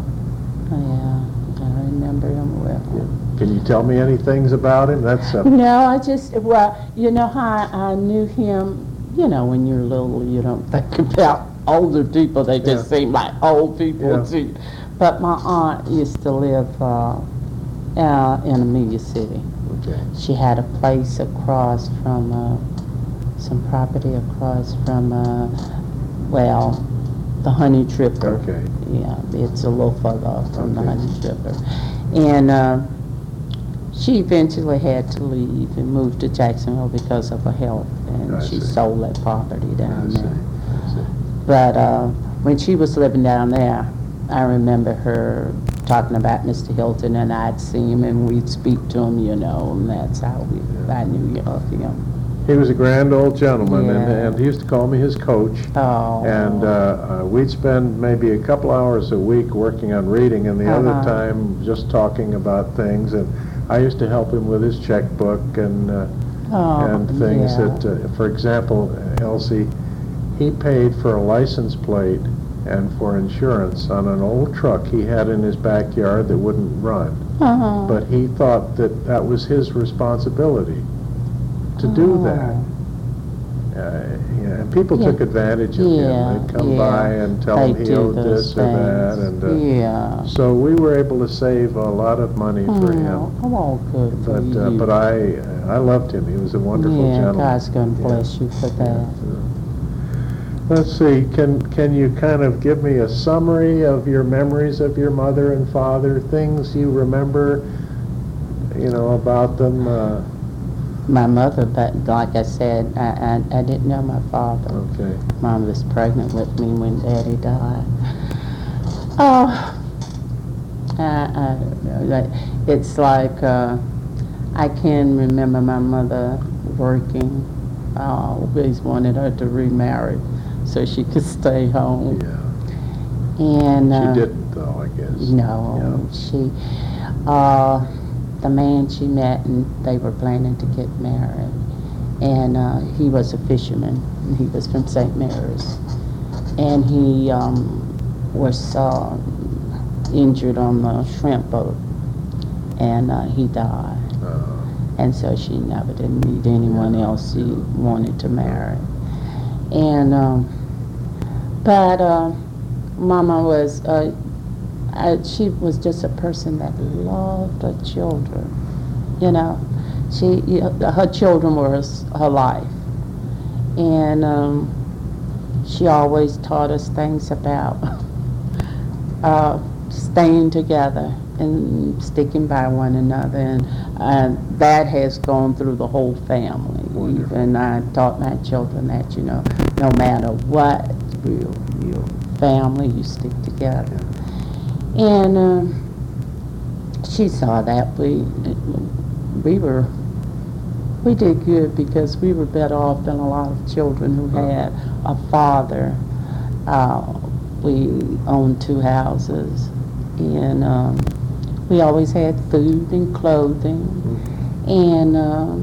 Yeah, I remember him well. Can you tell me any things about him? That's No, you know how I knew him, when you're little, you don't think about older people, they just Yeah. seem like old people Yeah. too. But my aunt used to live in Amelia City. okay. She had a place across from, some property across from, the Honey Tripper. Okay. Yeah, it's a little further off from the Okay. Huntington River. And she eventually had to leave and move to Jacksonville because of her health, and I she see. sold that property I down see, there. I see. But when she was living down there, I remember her talking about Mr. Hilton, and I'd see him and we'd speak to him, you know, and that's how I knew of him. He was a grand old gentleman, Yeah. and he used to call me his coach. Oh. And we'd spend maybe a couple hours a week working on reading, and the other Uh-huh. time just talking about things. And I used to help him with his checkbook and things yeah. that, for example, Elsie, he paid for a license plate and for insurance on an old truck he had in his backyard that wouldn't run. Uh-huh. But he thought that that was his responsibility to do that. And people Yeah. took advantage of Yeah, him. They'd come yeah. by and tell They him he do owed those this or that. things. And Yeah. so we were able to save a lot of money for him. Oh, good for you. But I loved him. He was a wonderful yeah, gentleman. God's going to bless you for that. Let's see, can you kind of give me a summary of your memories of your mother and father, things you remember, about them? My mother, but like I said, I didn't know my father. Okay. Mom was pregnant with me when Daddy died. Oh, I don't know. It's like I can remember my mother working. I always wanted her to remarry so she could stay home. Yeah. And She didn't, though, I guess. no, she, the man she met, and they were planning to get married. And he was a fisherman. And he was from St. Mary's. And he was injured on the shrimp boat. And he died. And so she never did meet anyone else she wanted to marry. And, but Mama was, she was just a person that loved her children. Her children were her life. And she always taught us things about staying together and sticking by one another, and that has gone through the whole family. Wonderful. Even I taught my children that, no matter what, your family, you stick together. And she saw that we did good because we were better off than a lot of children who had a father. We owned 2 houses, and we always had food and clothing, and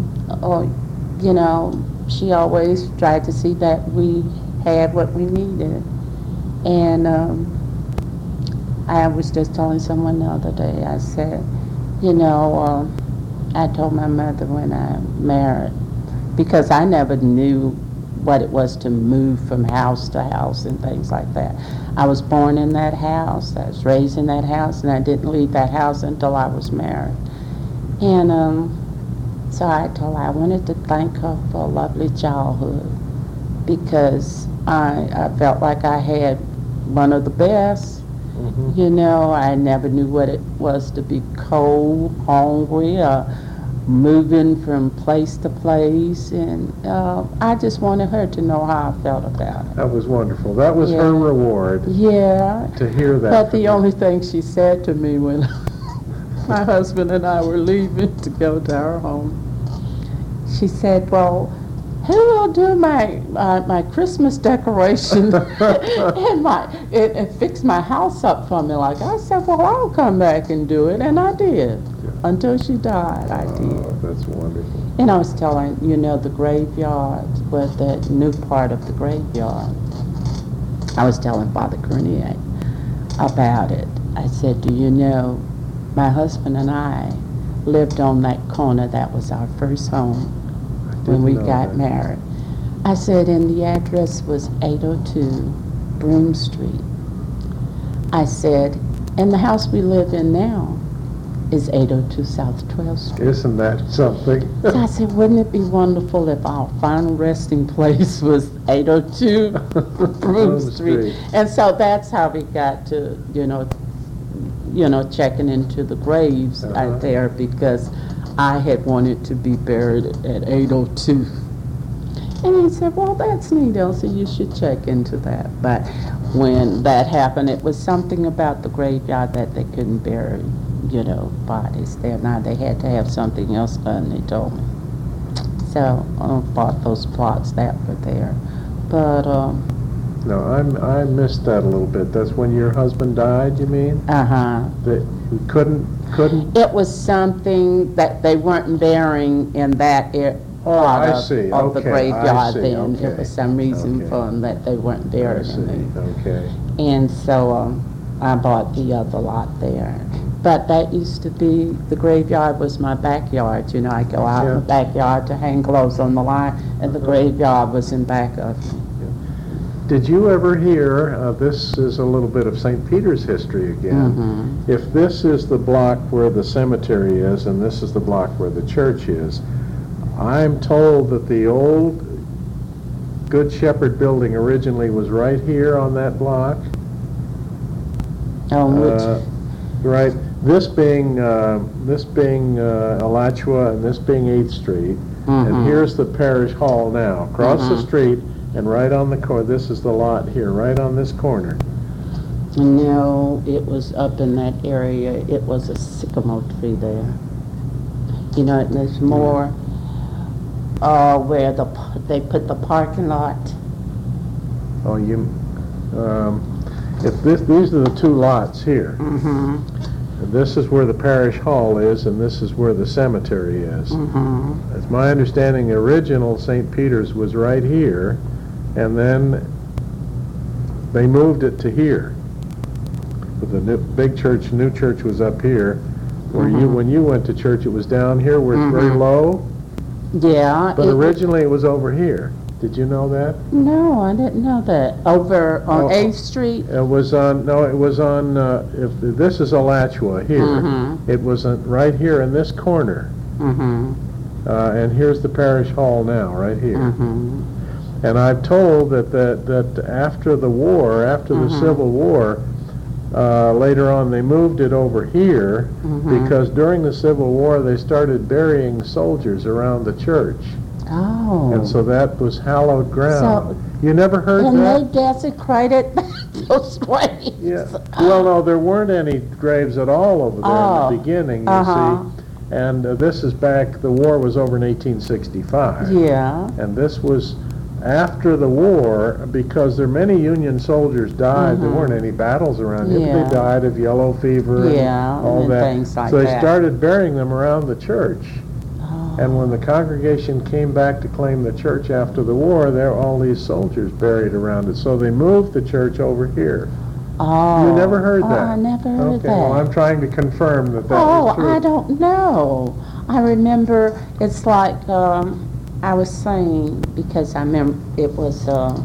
she always tried to see that we had what we needed. And I was just telling someone the other day, I said, I told my mother when I married, because I never knew what it was to move from house to house and things like that. I was born in that house, I was raised in that house, and I didn't leave that house until I was married. And so I told her I wanted to thank her for a lovely childhood, because I felt like I had one of the best. I never knew what it was to be cold, hungry, moving from place to place, and I just wanted her to know how I felt about it. That was wonderful. That was her Yeah. reward, Yeah. to hear that. But from the you. only thing she said to me when my husband and I were leaving to go to our home, she said, well, who will do my Christmas decoration and fix my house up for me? Like I said, well, I'll come back and do it, and I did. Until she died, I did. Oh, that's wonderful. And I was telling, the graveyard, with the new part of the graveyard. I was telling Father Grenier about it. I said, do you know, my husband and I lived on that corner. That was our first home when we got married. I said, and the address was 802 Broome Street. I said, and the house we live in now Is 802 South 12th Street. Isn't that something? So I said, wouldn't it be wonderful if our final resting place was 802 Broome Street? And so that's how we got to, checking into the graves out there, because I had wanted to be buried at 802. And he said, well, that's neat, Elsie, you should check into that. But when that happened, it was something about the graveyard that they couldn't bury, bodies there. Now they had to have something else done, they told me. So I bought those plots that were there. But, No, I missed that a little bit. That's when your husband died, you mean? Uh-huh. That you couldn't? It was something that they weren't burying in that part of the graveyard then. Okay. It was some reason for them that they weren't buried in there. Okay. And so I bought the other lot there. But that used to be, the graveyard was my backyard. I go out in the backyard to hang clothes on the line, and the graveyard was in back of me. Did you ever hear, this is a little bit of St. Peter's history again, if this is the block where the cemetery is and this is the block where the church is, I'm told that the old Good Shepherd building originally was right here on that block. Right, this being Alachua and this being 8th Street, and here's the parish hall now, across the street, and right on the corner, this is the lot here, right on this corner. No, it was up in that area. It was a sycamore tree there. There's more where they put the parking lot. Oh, these are the two lots here. And this is where the parish hall is, and this is where the cemetery is. It's my understanding the original St. Peter's was right here, and then they moved it to here. But the new church was up here. Where when you went to church, it was down here where it's very low. Yeah. But originally it was over here. Did you know that? No, I didn't know that. Over on 8th Street? It was on, if this is Alachua here, it was right here in this corner. And here's the parish hall now, right here. And I'm told that after the war, after the Civil War, later on they moved it over here because during the Civil War they started burying soldiers around the church. Oh. And so that was hallowed ground. So, you never heard that? And they desecrated those graves. Yeah. Well, no, there weren't any graves at all over there in the beginning, you see. And this is back, the war was over in 1865. Yeah. And this was after the war, because there many Union soldiers died. There weren't any battles around here, but they died of yellow fever and all that. Things like so they that. started burying them around the church. And when the congregation came back to claim the church after the war, there were all these soldiers buried around it. So they moved the church over here. Oh. You never heard that? I never heard that. Well, I'm trying to confirm that was true. I don't know. I remember, it's like, I was saying, because I remember it was,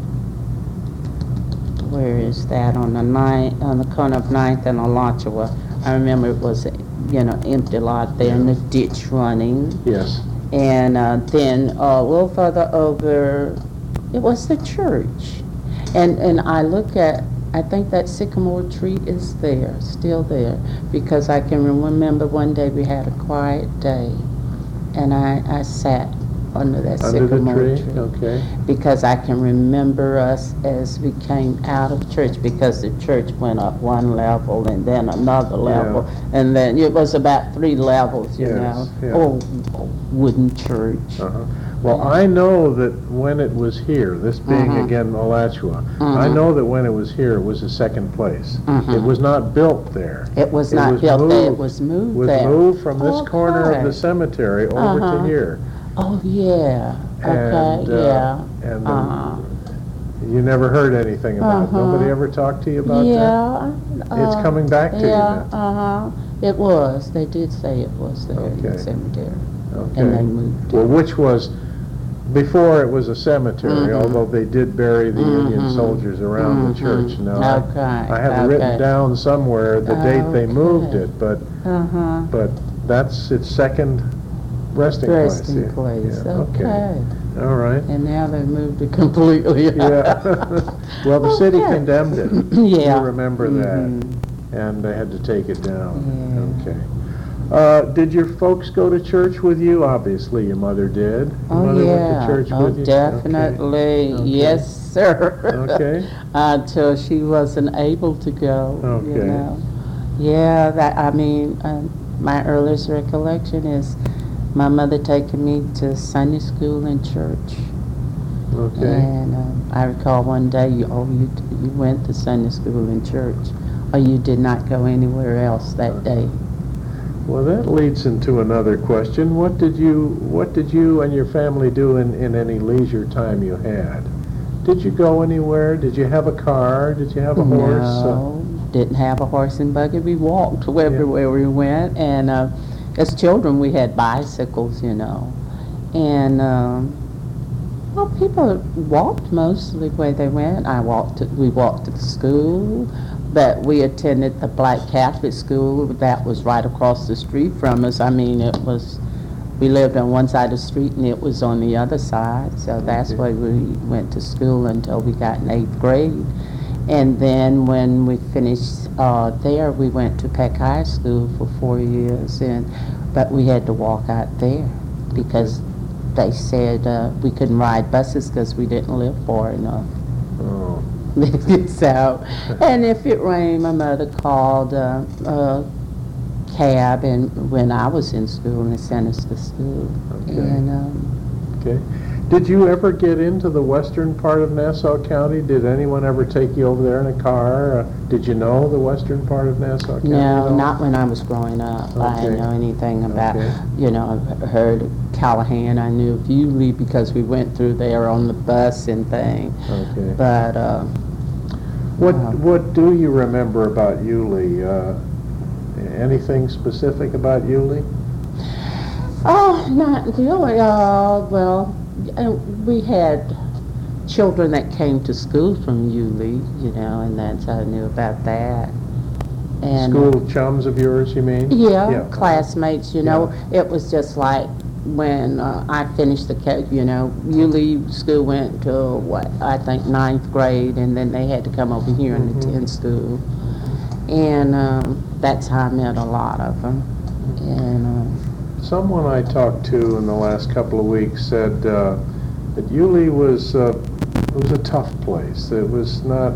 where is that, on the corner of 9th and Alachua. I remember it was empty lot there in the ditch running. Yes. And then a little further over, it was the church. And I look at, I think that sycamore tree is there, still there, because I can remember one day we had a quiet day, and I sat under that sycamore tree. Okay. Because I can remember us as we came out of church, because the church went up one level and then another level, and then it was about 3 levels, you know. Oh, wooden church. Well, I know that when it was here, this being again Alachua, I know that when it was here, it was a second place. It was not built there. It was not built there. It was moved there. It was moved from this corner of the cemetery over to here. Oh, yeah. And, And you never heard anything about it. Nobody ever talked to you about that? It's coming back to you now. It was. They did say it was there in the cemetery. Okay. And they moved it. Well, which was Before it was a cemetery, Mhm. although they did bury the Union Mhm. soldiers around the Mhm. church. No, Okay, I have it written okay. down somewhere the date they moved Okay. it, but Uh-huh. that's its second resting place. Resting Yeah, place, yeah, okay. All right. And now they've moved it completely. Yeah. Well, the city Okay. condemned it. Yeah. You remember Mhm. that, and they had to take it down. Yeah. Okay. Did your folks go to church with you? Obviously, your mother did. Your Oh, mother yeah. went to church Oh, with you? definitely. Okay. Yes, sir. Okay. Until she wasn't able to go, Okay. you know. Yeah, my earliest recollection is my mother taking me to Sunday school and church. Okay. And I recall one day, you went to Sunday school and church, or you did not go anywhere else that day. Well, that leads into another question. What did you and your family do in any leisure time you had? Did you go anywhere? Did you have a car? Did you have a horse? No, didn't have a horse and buggy. We walked everywhere we went, and as children we had bicycles, you know, and well, people walked mostly where they went. We walked to the school, but we attended the Black Catholic school that was right across the street from us. I mean, we lived on one side of the street and it was on the other side, so that's Okay. where we went to school until we got in 8th grade. And then when we finished there, we went to Peck High School for 4 years, but we had to walk out there because they said we couldn't ride buses because we didn't live far enough. Oh. So, and if it rained, my mother called a cab, and when I was in school, and sent us to school. Okay. And Okay. Did you ever get into the western part of Nassau County? Did anyone ever take you over there in a car? Did you know the western part of Nassau County? at no, all? not when I was growing up. I didn't Okay. know anything about, Okay. you know, I heard of Callahan. I knew of Yulee because we went through there on the bus and thing. Okay. But What do you remember about Yulee? Anything specific about Yulee? oh, not really. Well, we had children that came to school from Yulee, you know, and that's how I knew about that. And School chums of yours, you mean? yeah, classmates, you know. It was just like when I finished Yulee school went to I think 9th grade, and then they had to come over here and attend school. And that's how I met a lot of them. And Someone I talked to in the last couple of weeks said that Yulee was a tough place. It was not,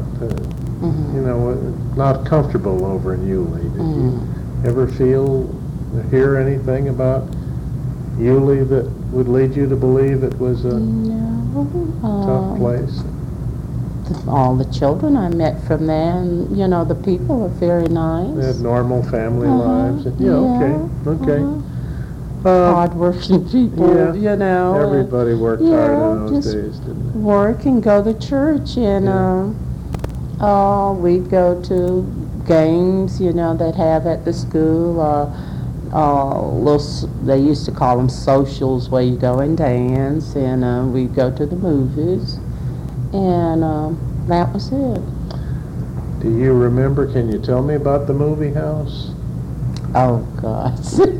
not comfortable over in Yulee. Did you ever hear anything about Yulee that would lead you to believe it was a tough place? all the children I met from there, and you know, the people are very nice. They had normal family lives. Yeah, Okay. Hard-working people, yeah, you know. Everybody worked yeah, hard in those just days, didn't they? work and go to church, and we'd go to games, you know, that have at the school. They used to call them socials, where you go and dance, and we'd go to the movies, and that was it. Do you remember, can you tell me about the movie house? Oh, God.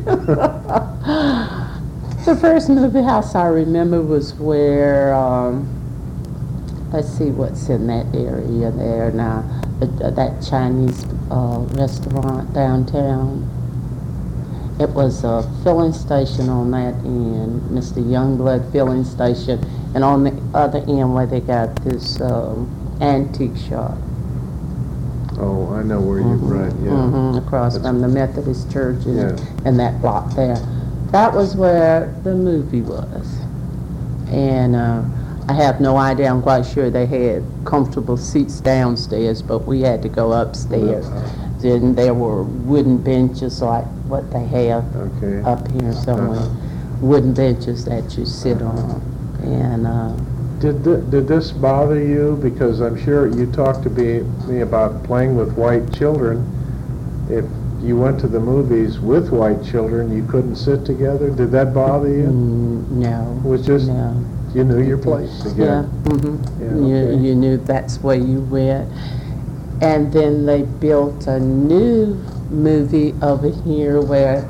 The first movie house I remember was where, let's see what's in that area there now, that Chinese restaurant downtown. It was a filling station on that end, Mr. Youngblood filling station, and on the other end where they got this antique shop. Oh, I know where you're right, yeah. Across from the Methodist Church Yeah. and that block there. That was where the movie was. And I have no idea, I'm quite sure they had comfortable seats downstairs, but we had to go upstairs. Then there were wooden benches like what they have Okay. up here somewhere. Wooden benches that you sit on. And Did this bother you? Because I'm sure you talked to me about playing with white children. If you went to the movies with white children, you couldn't sit together. Did that bother you? no. It was just No. You knew your place Yeah, again. Yeah, okay. You knew that's where you went. And then they built a new movie over here where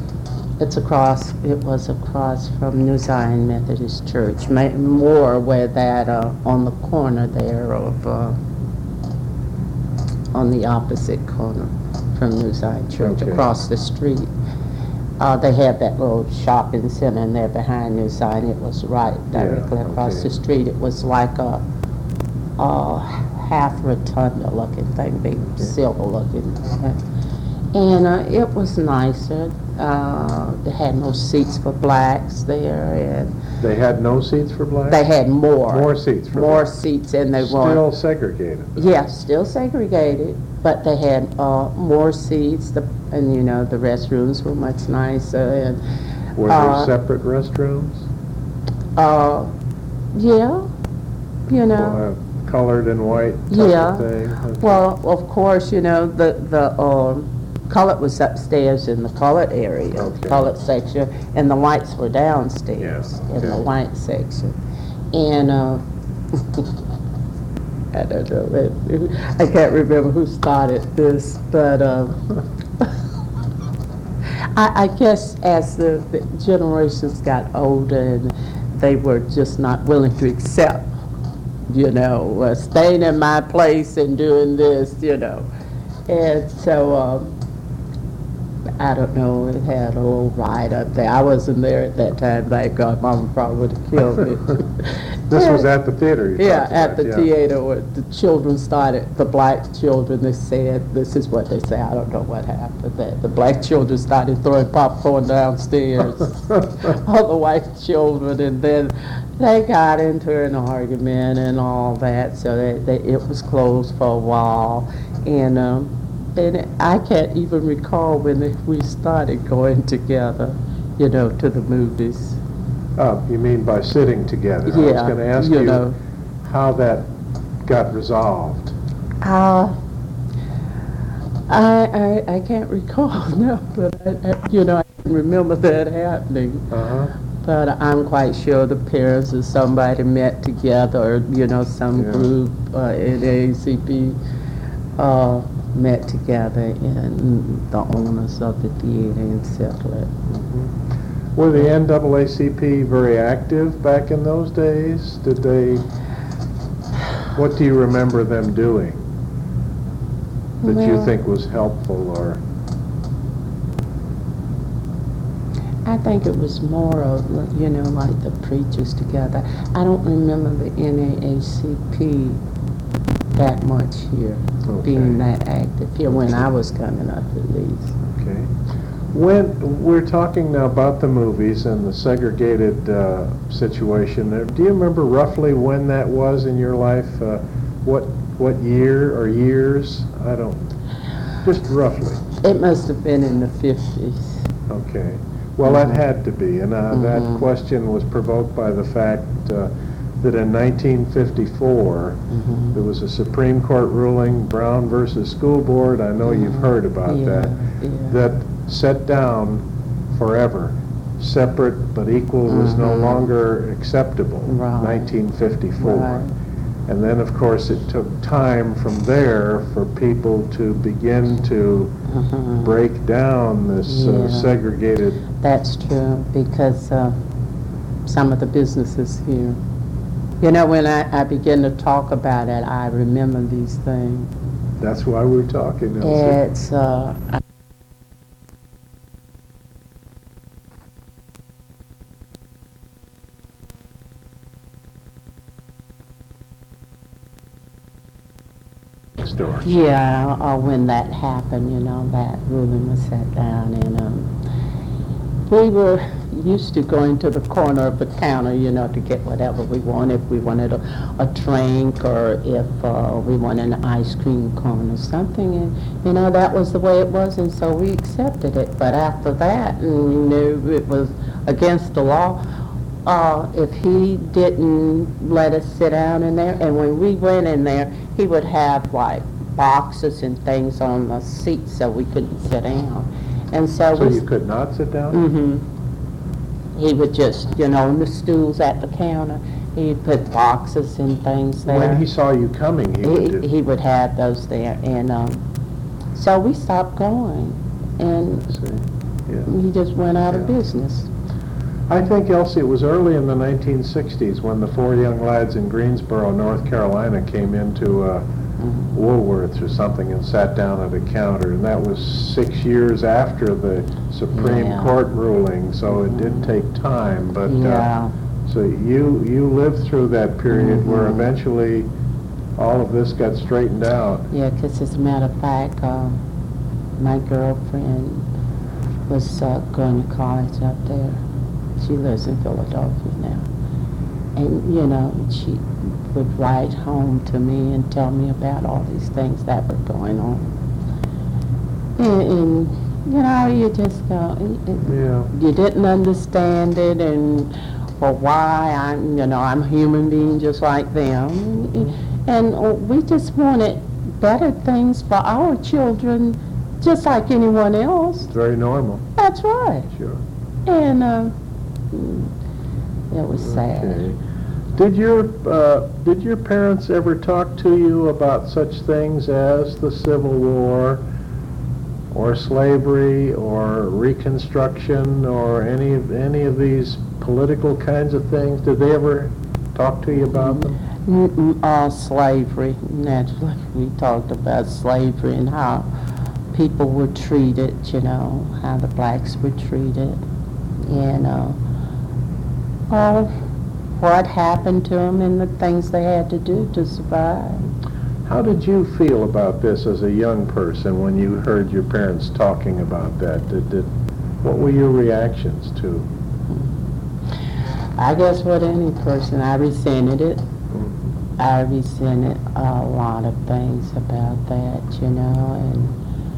it was across from New Zion Methodist Church, more where that, on the corner there of, on the opposite corner from New Zion Church, Okay. across the street. They had that little shopping center in there behind New Zion. It was right directly across the street. It was like a half rotunda looking thing, big silver looking. And it was nicer. They had no seats for blacks there, and They had no seats for blacks? they had more. More seats for More blacks. seats, and they Still weren't. segregated. Yeah, still segregated, but they had more seats, and the restrooms were much nicer, and Were there separate restrooms? yeah, Colored and white type Yeah. of thing? Okay. Well, of course, the colored was upstairs in the colored area, Okay. colored section, and the whites were downstairs Yeah, in the okay. white section. And I don't know, I can't remember who started this, but I guess as the generations got older, and they were just not willing to accept, staying in my place and doing this, And so, I don't know, it had a little ride up there. I wasn't there at that time, thank God. Mama probably would have killed me. This was at the theater you Yeah, talked at about, the yeah. theater where the children started, the black children, they said, this is what they say, I don't know what happened, that the black children started throwing popcorn downstairs, all the white children, and then they got into an argument and all that, so it was closed for a while, and I can't even recall when we started going together, to the movies. Oh, you mean by sitting together? I was Yeah, going to ask you you know. how that got resolved. I can't recall now, but I can remember that happening. Uh-huh. But I'm quite sure the parents or somebody met together, or some Yeah. group in ACP met together, and the owners of the theater and settled it. Were the NAACP very active back in those days? What do you remember them doing that you Well, think was helpful or? I think it was more of, like the preachers together. I don't remember the NAACP that much here, being that active here when I was coming up at least. Okay. When we're talking now about the movies and the segregated situation, do you remember roughly when that was in your life? What year or years? I don't. Just roughly. It must have been in the 50s. Okay. Well, that had to be, and that Mhm. question was provoked by the fact that in 1954 there was a Supreme Court ruling, Brown versus School Board. I know you've heard about that. Yeah. That set down forever. Separate but equal was no longer acceptable. Right. 1954. Right. And then, of course, it took time from there for people to begin to break down this Yeah. segregated. That's true, because some of the businesses here, when I begin to talk about it, I remember these things. That's why we're talking, Elsie. It's, Store. yeah, when that happened, that ruling was set down, and we were used to going to the corner of the counter, to get whatever we wanted. If we wanted a drink, or if we wanted an ice cream cone or something, and that was the way it was, and so we accepted it. But after that, and it was against the law. If he didn't let us sit down in there, and when we went in there, he would have like boxes and things on the seats so we couldn't sit down. And so So you could not sit down? He would just, on the stools at the counter, he'd put boxes and things there. When he saw you coming, he would do. He would have those there, and so we stopped going, and he just went out of business. I think, Elsie, it was early in the 1960s when the 4 young lads in Greensboro, North Carolina, came into Woolworths or something and sat down at a counter, and that was 6 years after the Supreme Court ruling, so it did take time, but so you lived through that period where eventually all of this got straightened out. Yeah, because as a matter of fact, my girlfriend was going to college up there. She lives in Philadelphia now. And, she would write home to me and tell me about all these things that were going on. And you just go, you didn't understand it, and why I'm a human being just like them. And we just wanted better things for our children, just like anyone else. Very normal. That's right. Sure. And it was sad. Okay. Did your parents ever talk to you about such things as the Civil War, or slavery, or Reconstruction, or any of these political kinds of things? Did they ever talk to you about them? Slavery, naturally. We talked about slavery and how people were treated, how the blacks were treated, and what happened to them and the things they had to do to survive. How did you feel about this as a young person when you heard your parents talking about that? What were your reactions to? I guess what any person, I resented it. I resented a lot of things about that, and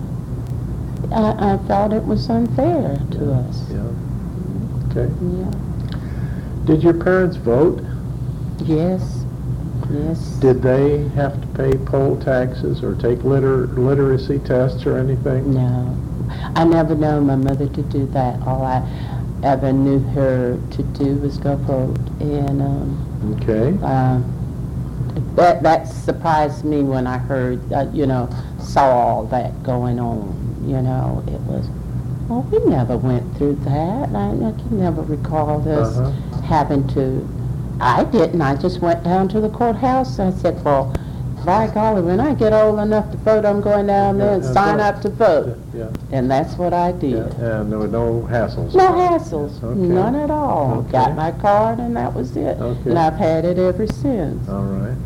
I felt it was unfair to us. Yeah. Okay. Yeah. Did your parents vote? Yes. Yes. Did they have to pay poll taxes or take literacy tests or anything? No. I never known my mother to do that. All I ever knew her to do was go vote. And okay. That surprised me when I heard, saw all that going on. It was, well, we never went through that. I can never recall this having to. I didn't. I just went down to the courthouse. I said, well, by golly, when I get old enough to vote, I'm going down there and sign up to vote. Yeah. And that's what I did. Yeah. And there were no hassles? No hassles. Okay. None at all. Okay. Got my card, and that was it. Okay. And I've had it ever since. All right.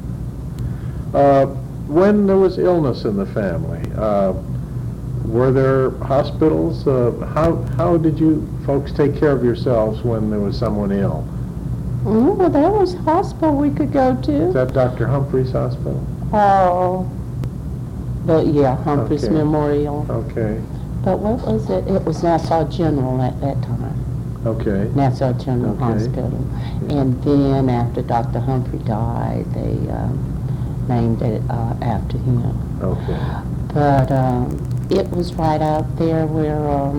When there was illness in the family, were there hospitals? How did you folks take care of yourselves when there was someone ill? Well, there was a hospital we could go to. Is that Dr. Humphrey's hospital? Oh, but yeah, Humphrey's Memorial. Okay. But what was it? It was Nassau General at that time. Okay. Nassau General Hospital. Yeah. And then after Dr. Humphrey died, they named it after him. Okay. But it was right out there where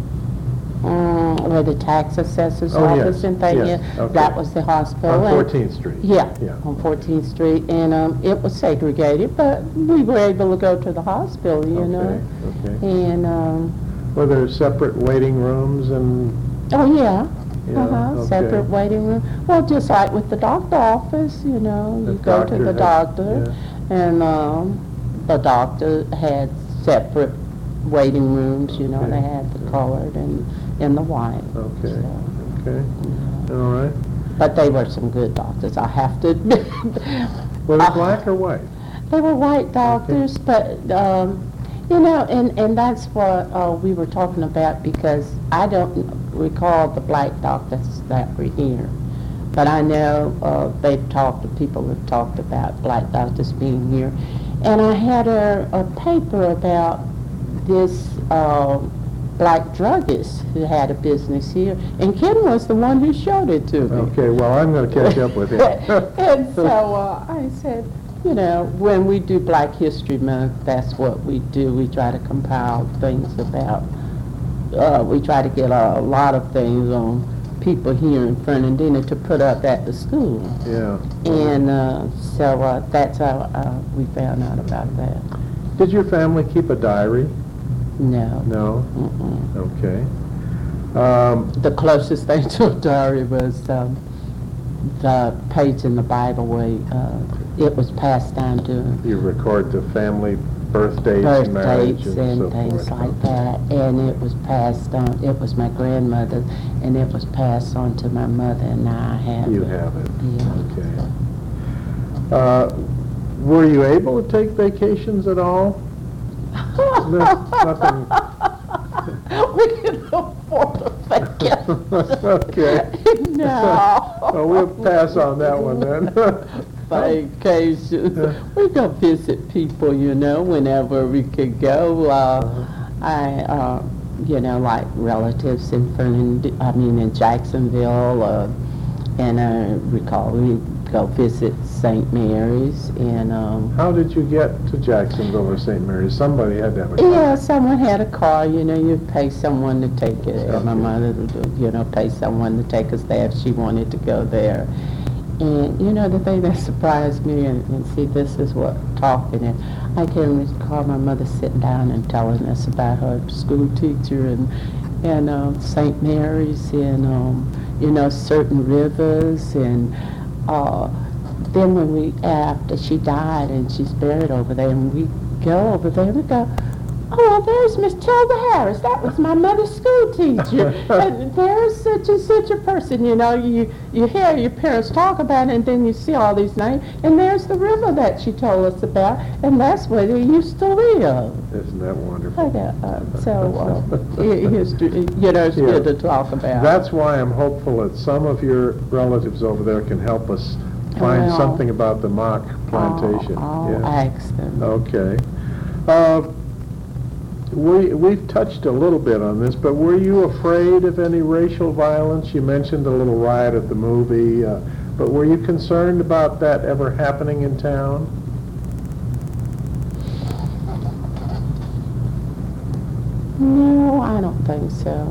the tax assessor's office and thing is. Okay. That was the hospital. On 14th Street. Yeah, on 14th Street. And it was segregated, but we were able to go to the hospital, you know. Okay. And were there separate waiting rooms and... Oh, yeah. Separate waiting room. Well, just like with the doctor office, you go to the doctor, and the doctor had separate waiting rooms, they had the colored and the white. Okay. So, okay. All right. But they were some good doctors, I have to admit. Were they black or white? They were white doctors, but, and that's what we were talking about, because I don't recall the black doctors that were here. But I know people have talked about black doctors being here. And I had a paper about this black druggist who had a business here, and Ken was the one who showed it to me. Okay, well, I'm going to catch up with him. And so I said, when we do Black History Month, that's what we do. We try to compile things about, we try to get a lot of things on people here in Fernandina to put up at the school. Yeah. And so that's how we found out about that. Did your family keep a diary? No. No? Mm-mm. Okay. The closest thing to a diary was the page in the Bible where it was passed down to You record the family birthdates, birth marriage, dates and so and things forth. like that. And it was passed on, it was my grandmother, and it was passed on to my mother, and now I have You it. have it. Yeah. Okay. Were you able to take vacations at all? Nothing. We can afford a vacation. Okay. No. Well, we'll pass on that one then. Vacations. We go visit people, whenever we could go. Like relatives in in Jacksonville, and I recall we go visit St. Mary's, and How did you get to Jacksonville or St. Mary's? Somebody had to have a car. yeah, someone had a car, you pay someone to take it. And my mother would, pay someone to take us there if she wanted to go there. And, the thing that surprised me, and see, this is what talking, and I can recall my mother sitting down and telling us about her school teacher and St. Mary's and, certain rivers. And then after she died and she's buried over there, and we go over there and we go, oh, well, there's Miss Tilda Harris. That was my mother's school teacher. And there's such and such a person, you hear your parents talk about it, and then you see all these names, and there's the river that she told us about, and that's where they used to live. Isn't that wonderful? History, it's good to talk about. That's why I'm hopeful that some of your relatives over there can help us find Well, something about the mock plantation. I'll ask them. Okay. We've touched a little bit on this, but were you afraid of any racial violence? You mentioned a little riot at the movie, but were you concerned about that ever happening in town? No, I don't think so.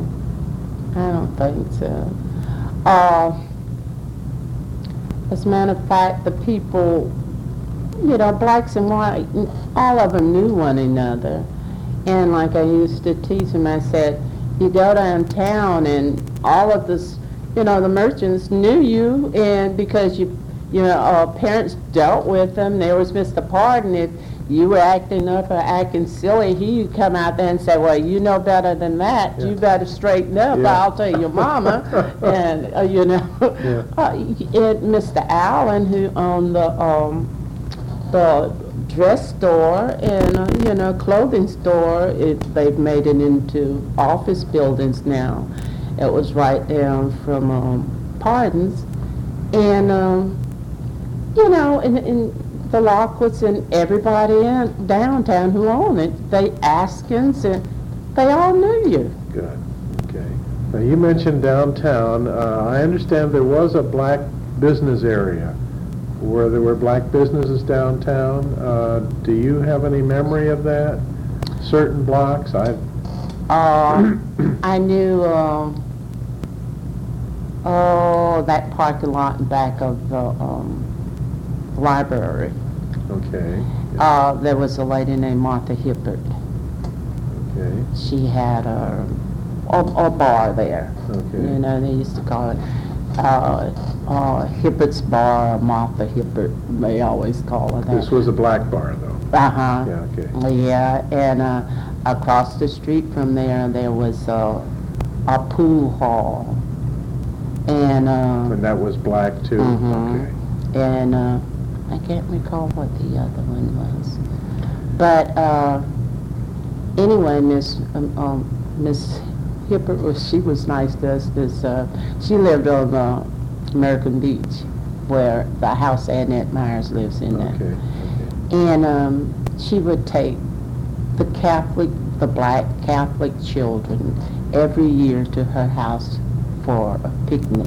As a matter of fact, the people, blacks and white, all of them knew one another. And like I used to teach them, I said, you go downtown and all of this, the merchants knew you, and because parents dealt with them. There was Mr. Pardon. If you were acting up or acting silly, he'd come out there and say, well, you know better than that. Yeah. You better straighten up. Yeah. I'll tell your mama. And, Yeah. and Mr. Allen, who owned the dress store and clothing store, they've made it into office buildings now. It was right down from Pardon's, and and the Lockwoods and everybody in downtown who owned it, they Askins, and they all knew you. Good. Okay. Now you mentioned downtown. I understand there was a black business area where there were black businesses downtown. Do you have any memory of that? Certain blocks? I knew, that parking lot in back of the library. Okay. There was a lady named Martha Hippert. Okay. She had a bar there. Okay. They used to call it Hippert's Bar, or Martha Hippert, they always call her that. This was a black bar, though. Uh-huh. Yeah. Okay. Yeah, and across the street from there was a pool hall. And that was black, too? Mhm. Okay. and I can't recall what the other one was. But anyway, Miss Hippert, she was nice to us. She lived on American Beach, where the house Annette Myers lives in now. Okay. And she would take the black Catholic children every year to her house for a picnic.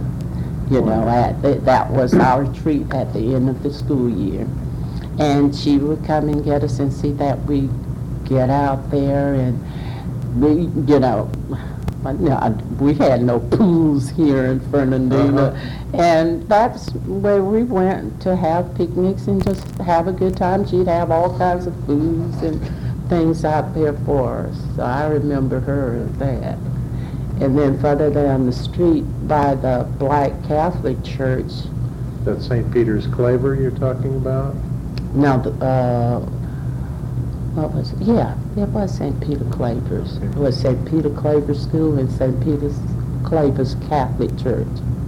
That was our treat at the end of the school year. And she would come and get us and see that we get out there, and we, we had no pools here in Fernandina, and that's where we went to have picnics and just have a good time. She'd have all kinds of foods and things out there for us. So I remember her and that. And then further down the street by the Black Catholic Church. That St. Peter's Claver you're talking about? No, what was it? Yeah, it was St. Peter Claver's. Okay. It was St. Peter Claver School and St. Peter's Claver's Catholic Church.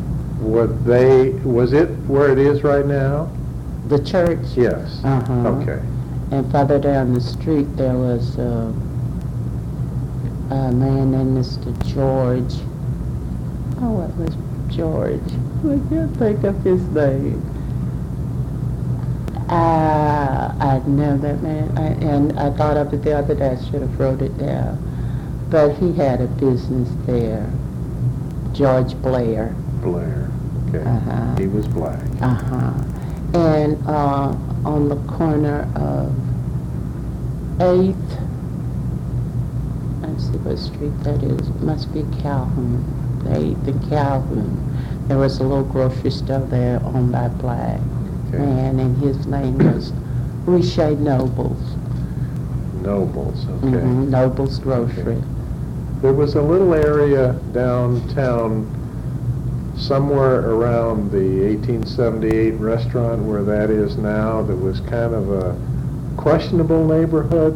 Was it where it is right now? The church? Yes. Uh-huh. Okay. And further down the street there was a man named Mr. George. Oh, it was George. I can't think of his name. I know that man, and I thought of it the other day. I should have wrote it down. But he had a business there. George Blair. Blair. Okay. Uh-huh. He was black. Uh-huh. And on the corner of 8th, let's see what street that is. It must be Calhoun. 8th and Calhoun. There was a little grocery store there owned by Black. Okay. And his name was Riche Nobles. Nobles, okay. Mm-hmm. Nobles Grocery. Okay. There was a little area downtown somewhere around the 1878 restaurant where that is now that was kind of a questionable neighborhood.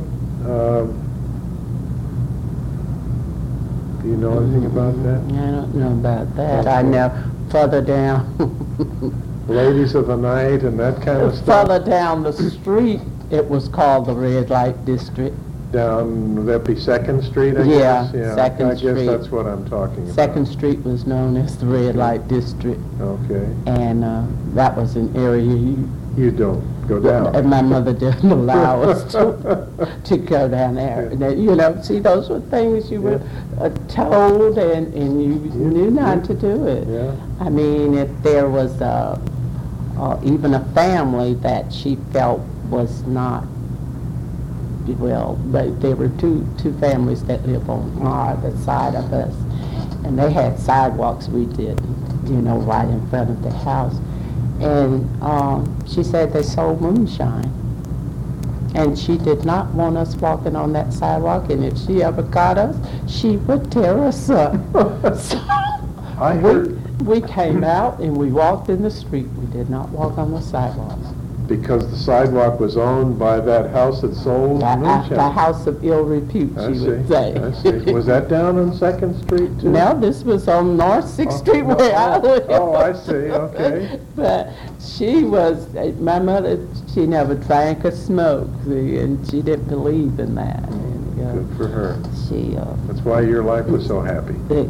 Do you know anything about that? I don't know about that. I Okay. know further down. Ladies of the Night and that kind of stuff? Further down the street, it was called the Red Light District. Down, would that be 2nd Street, I Yeah, guess? 2nd I guess Street. that's what I'm talking about. 2nd Street was known as the Red Light District, Okay. and that was an area You don't go down. and my mother didn't allow us to go down there. Yeah. And, see, those were things you were told, and you knew not to do it. Yeah. I mean, if there was even a family that she felt was not, well, but there were two families that lived on either side of us, and they had sidewalks, we didn't, right in front of the house. And she said they sold moonshine, and she did not want us walking on that sidewalk, and if she ever caught us, she would tear us up. So I heard, we came out and we walked in the street. We did not walk on the sidewalk. because the sidewalk was owned by that house that sold The moonshine. house of ill repute, I she see, would say. I see. Was that down on 2nd Street too? No, this was on North 6th Street no, where I live. Oh, I see, okay. But she was, my mother, she never drank or smoked, see, and she didn't believe in that. And, Good for her. she, That's why your life was so happy. it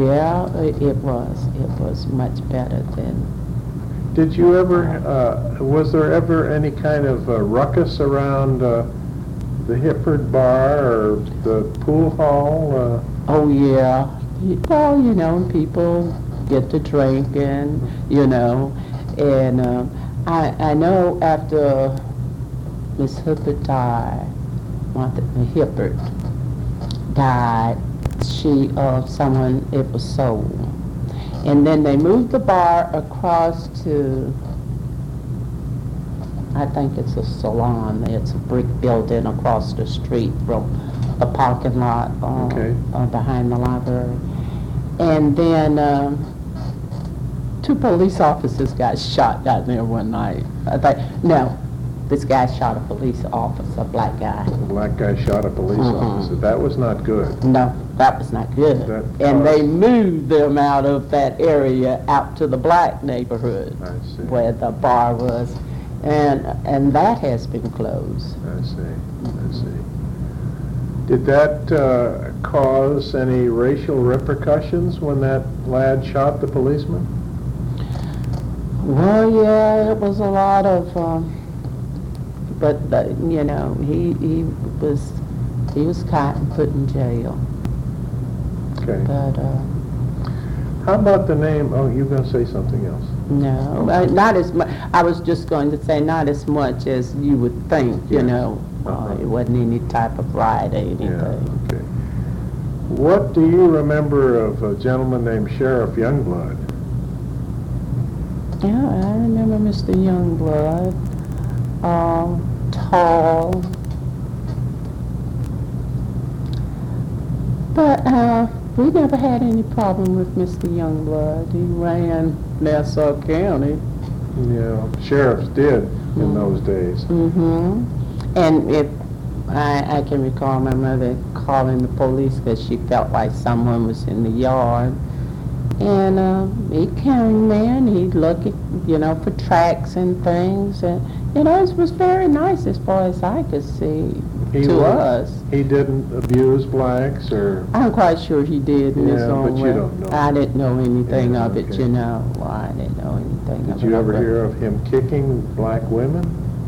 was much better than. Did you ever, was there ever any kind of ruckus around the Hifford Bar or the pool hall? Oh, yeah. Well, people get to drinking, and I know after Miss Hibbert died, Martha Hibbert died, it was sold. And then they moved the bar across to, I think it's a salon. It's a brick building across the street from the parking lot behind the library. And then 2 police officers got shot down there one night. This guy shot a police officer, a black guy. The black guy shot a police officer. That was not good. No, that was not good. And they moved them out of that area out to the black neighborhood I see. where the bar was. And that has been closed. I see. Did that cause any racial repercussions when that lad shot the policeman? Well, yeah, it was a lot of, but he was caught and put in jail. Okay. But How about the name? Oh, you were going to say something else. no, not as much. I was just going to say not as much as you would think. Yeah. It wasn't any type of riot or anything. Yeah. Okay. What do you remember of a gentleman named Sheriff Youngblood? Yeah, I remember Mr. Youngblood. Tall. But we never had any problem with Mr. Youngblood. He ran Nassau County. Yeah, sheriffs did in those days. Mm-hmm. And if I can recall my mother calling the police because she felt like someone was in the yard. And he'd carry man, he'd look at, for tracks and things. And, it was very nice as far as I could see to us. He didn't abuse blacks or... I'm quite sure he did in his own but way. you don't know. I didn't know anything of it, okay. I didn't know anything of it. Did you ever hear of him kicking black women?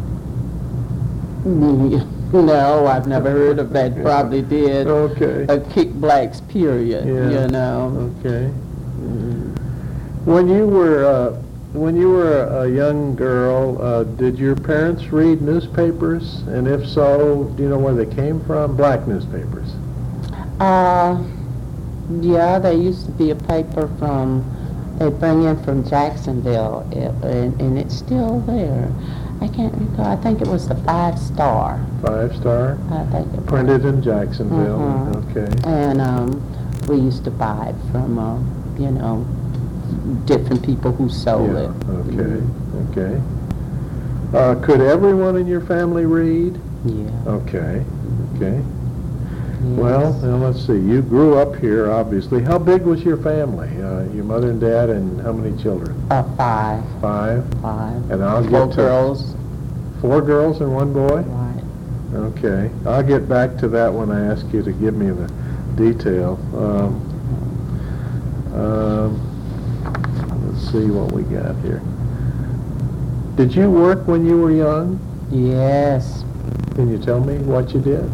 No, I've never heard of that. Probably did. Okay. Kick blacks, period, Okay. When you were a young girl, did your parents read newspapers? And if so, do you know where they came from? Black newspapers. Yeah, there used to be a paper they bring in from Jacksonville, and it's still there. I can't recall. I think it was the 5 Star. 5 Star? I think it was. Printed in Jacksonville. Okay. And we used to buy it from, different people who sold it. Okay. Could everyone in your family read? Yeah. Okay. Yes. Well, now let's see. You grew up here, obviously. How big was your family? Your mother and dad, and how many children? 5. 5? 5. And I'll 4 get to... girls. 4 girls and 1 boy? Right. Okay. I'll get back to that when I ask you to give me the detail. Let's see what we got here. Did you work when you were young? Yes. Can you tell me what you did?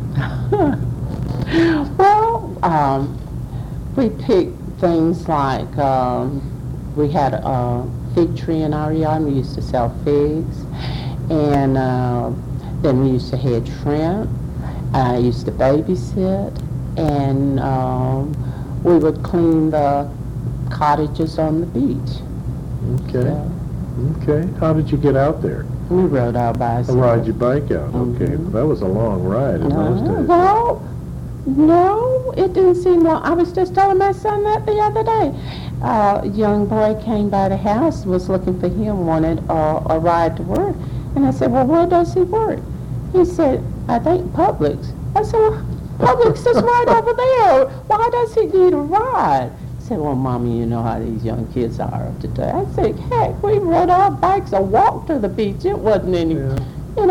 Well, we picked things like, we had a fig tree in our yard, and we used to sell figs, and then we used to head shrimp. I used to babysit, and we would clean the cottages on the beach. Okay. So, Okay. How did you get out there? we rode our bicycles. Ride your bike out. Okay. That was a long ride in those days. Well, no, it didn't seem long. I was just telling my son that the other day. A young boy came by the house, was looking for him, wanted a ride to work. And I said, well, where does he work? He said, I think Publix. I said, well, Publix is right over there. Why does he need a ride? He said, well, Mommy, you know how these young kids are today. I said, heck, we rode our bikes or walked to the beach. It wasn't any, and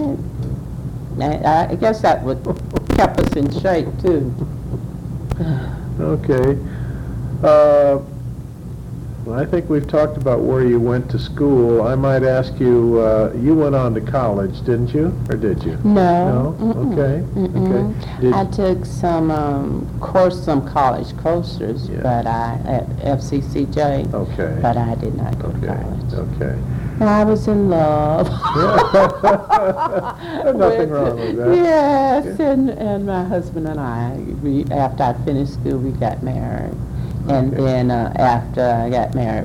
I guess that would kept us in shape, too. Okay. Well, I think we've talked about where you went to school. I might ask you, you went on to college, didn't you? Or did you? No. No? Okay. Okay. I took some college courses, but at FCCJ, but I did not go to college. Okay. And I was in love. There's nothing wrong with that. Yes, and my husband and I, after I finished school, we got married. And then after I got married,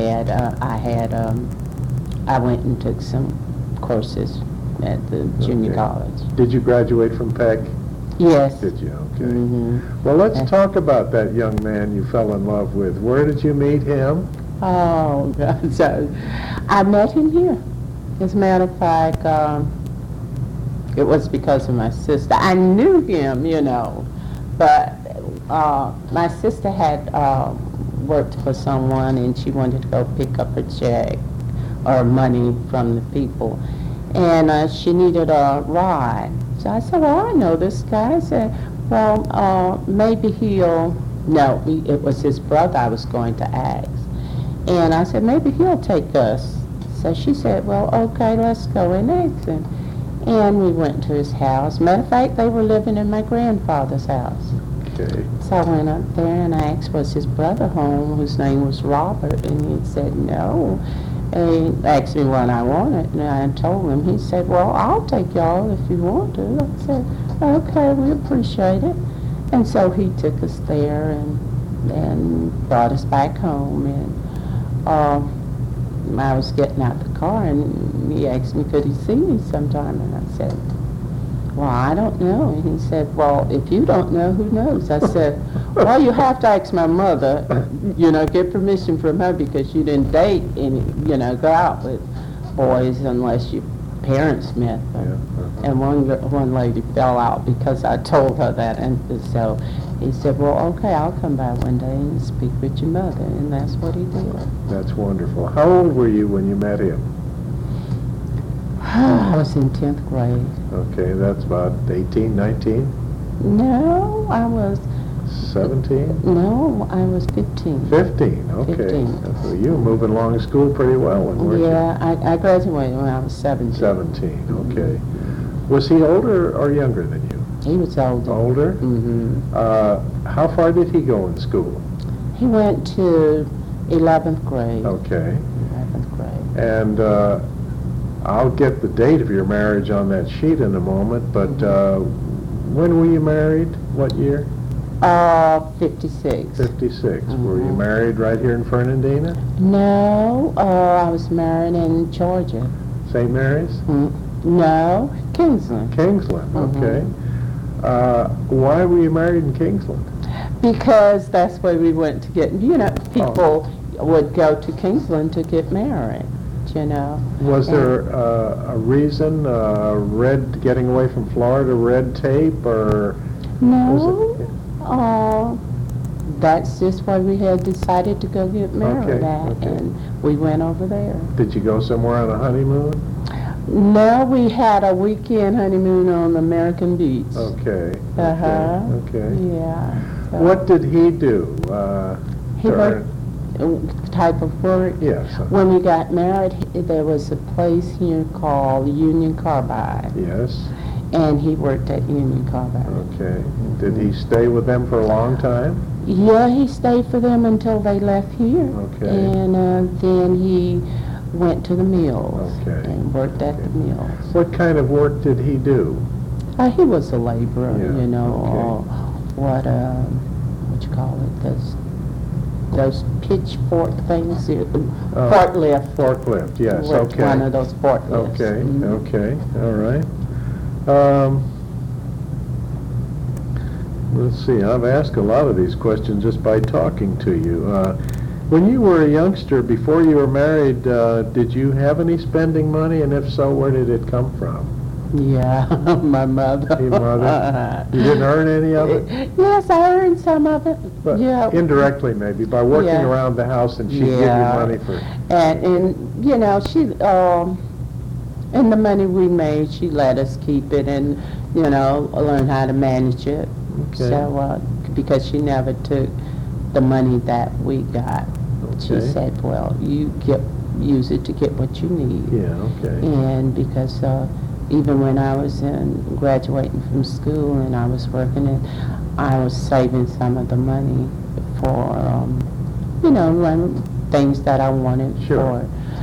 I went and took some courses at the junior college. Did you graduate from Peck? Yes. Did you? Okay. Well, let's talk about that young man you fell in love with. Where did you meet him? Oh, God. So, I met him here. As a matter of fact, it was because of my sister. I knew him, but my sister had worked for someone, and she wanted to go pick up a check or money from the people, and she needed a ride. So I said, well, I know this guy. I said, well, maybe no, it was his brother I was going to ask. And I said, maybe he'll take us. So she said, well, okay, let's go and ask him. And we went to his house. Matter of fact, they were living in my grandfather's house. Okay. So I went up there and I asked, was his brother home, whose name was Robert? And he said, no. And he asked me what I wanted, and I told him. He said, well, I'll take y'all if you want to. I said, okay, we appreciate it. And so he took us there and brought us back home. And I was getting out the car, and he asked me, could he see me sometime? And I said, well, I don't know. And he said, well, if you don't know, who knows? I said, well, you have to ask my mother, get permission from her, because you didn't date any, go out with boys unless your parents met them. Yeah. And one lady fell out because I told her that, and so he said, well, okay, I'll come by one day and speak with your mother, and that's what he did. That's wonderful. How old were you when you met him? I was in 10th grade. Okay, that's about 18, 19? No, I was... 17? No, I was 15. 15, okay. 15. So you were moving along in school pretty well, weren't you? Yeah, I graduated when I was 17. 17, okay. Was he older or younger than you? He was older. Older? Mm-hmm. How far did he go in school? He went to 11th grade. Okay. 11th grade. And I'll get the date of your marriage on that sheet in a moment, but when were you married? What year? 56. 56. Were you married right here in Fernandina? No, I was married in Georgia. St. Mary's? No, Kingsland. Kingsland, okay. Why were you married in Kingsland? Because that's where we went to get, people would go to Kingsland to get married, Was there a reason, getting away from Florida, red tape, or? No, that's just why we had decided to go get married and we went over there. Did you go somewhere on a honeymoon? No, we had a weekend honeymoon on the American Beach. Okay. Okay. Yeah. So What did he do? he worked type of work. Yes. When we got married, there was a place here called Union Carbide. Yes. And he worked at Union Carbide. Okay. Did he stay with them for a long time? Yeah, he stayed for them until they left here. Okay. And then he went to the mills and worked at the mills. What kind of work did he do? He was a laborer, what you call it, those pitchfork things, forklift. Forklift, yes, okay. One of those forklifts. Okay, okay, all right. Let's see, I've asked a lot of these questions just by talking to you. When you were a youngster, before you were married, did you have any spending money, and if so, where did it come from? Yeah, my mother. Your mother? You didn't earn any of it? Yes, I earned some of it. But indirectly, maybe, by working around the house, and she'd give you money for... And she, and the money we made, she let us keep it and, learn how to manage it. Okay. So, because she never took the money that we got. She said, well, you use it to get what you need. Yeah, okay. And because even when I was graduating from school and I was working, I was saving some of the money for, things that I wanted for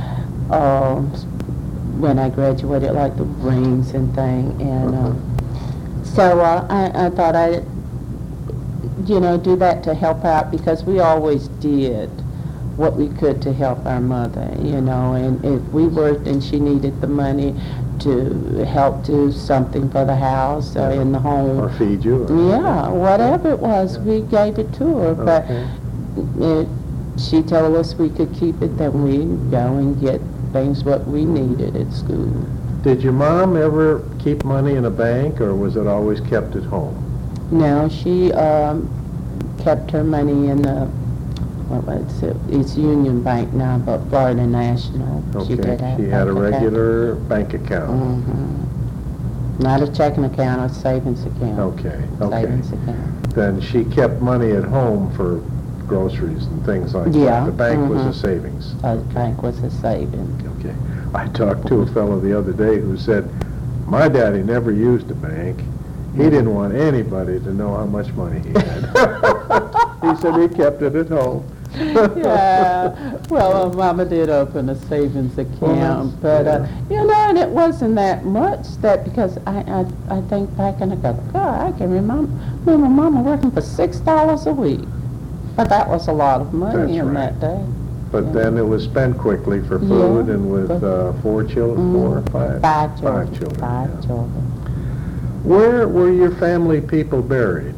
when I graduated, like the rings and thing. And so I thought I'd, do that to help out, because we always did what we could to help our mother, and if we worked and she needed the money to help do something for the house or in the home. Or feed you. Whatever it was, we gave it to her. But she told us we could keep it, then we'd go and get things what we needed at school. Did your mom ever keep money in a bank, or was it always kept at home? No, she kept her money in the, it's Union Bank now, but Florida National. Okay, she had a regular bank account. Not a checking account, a savings account. Okay. Savings account. Then she kept money at home for groceries and things like that. The bank was a savings. The bank was a savings. Okay. I talked to a fellow the other day who said, my daddy never used a bank. He didn't want anybody to know how much money he had. He said he kept it at home. Yeah, well, Mama did open a savings account, but it wasn't that much that because I think back and I go, God, I can remember Mama working for $6 a week. But that was a lot of money That's in right. that day. But Yeah. then it was spent quickly for food and with four children, four or five? Five children. Five children, Five yeah. children. Where were your family people buried?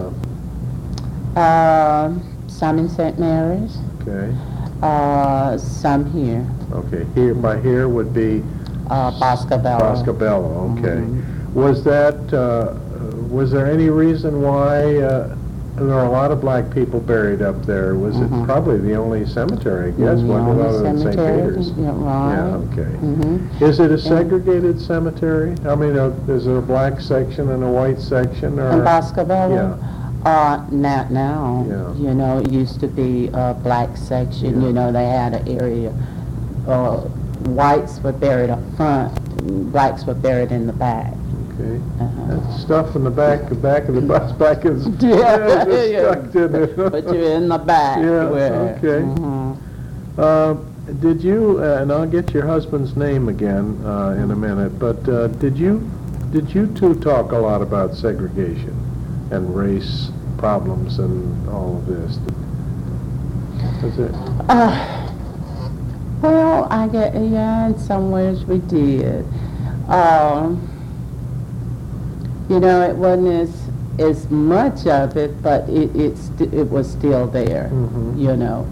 Some in St. Mary's, Okay, some here, okay. Here, by here would be Boscobello. Boscobello, okay. Mhm. Was that, was there any reason why, there are a lot of black people buried up there? Was it Mhm. probably the only cemetery, I guess, wasn't it, other than St. Peter's? Yeah, right. Yeah, okay. Mhm. Is it a segregated cemetery? I mean, is there a black section and a white section, or? In Boscobello? Yeah. Not now. Yeah. You know, it used to be a black section. Yeah. You know, they had an area. Whites were buried up front, blacks were buried in the back. Okay. Uh-huh. That stuff in the back of the bus back is Yeah, just yeah. stuck, didn't it? But you're in the back. Yeah, where, okay. mhm. Did you, and I'll get your husband's name again in a minute, but did you two talk a lot about segregation and race problems and all of this? Was it? Well, I get, yeah, in some ways we did. You know, it wasn't as much of it, but it was still there, Mhm. you know.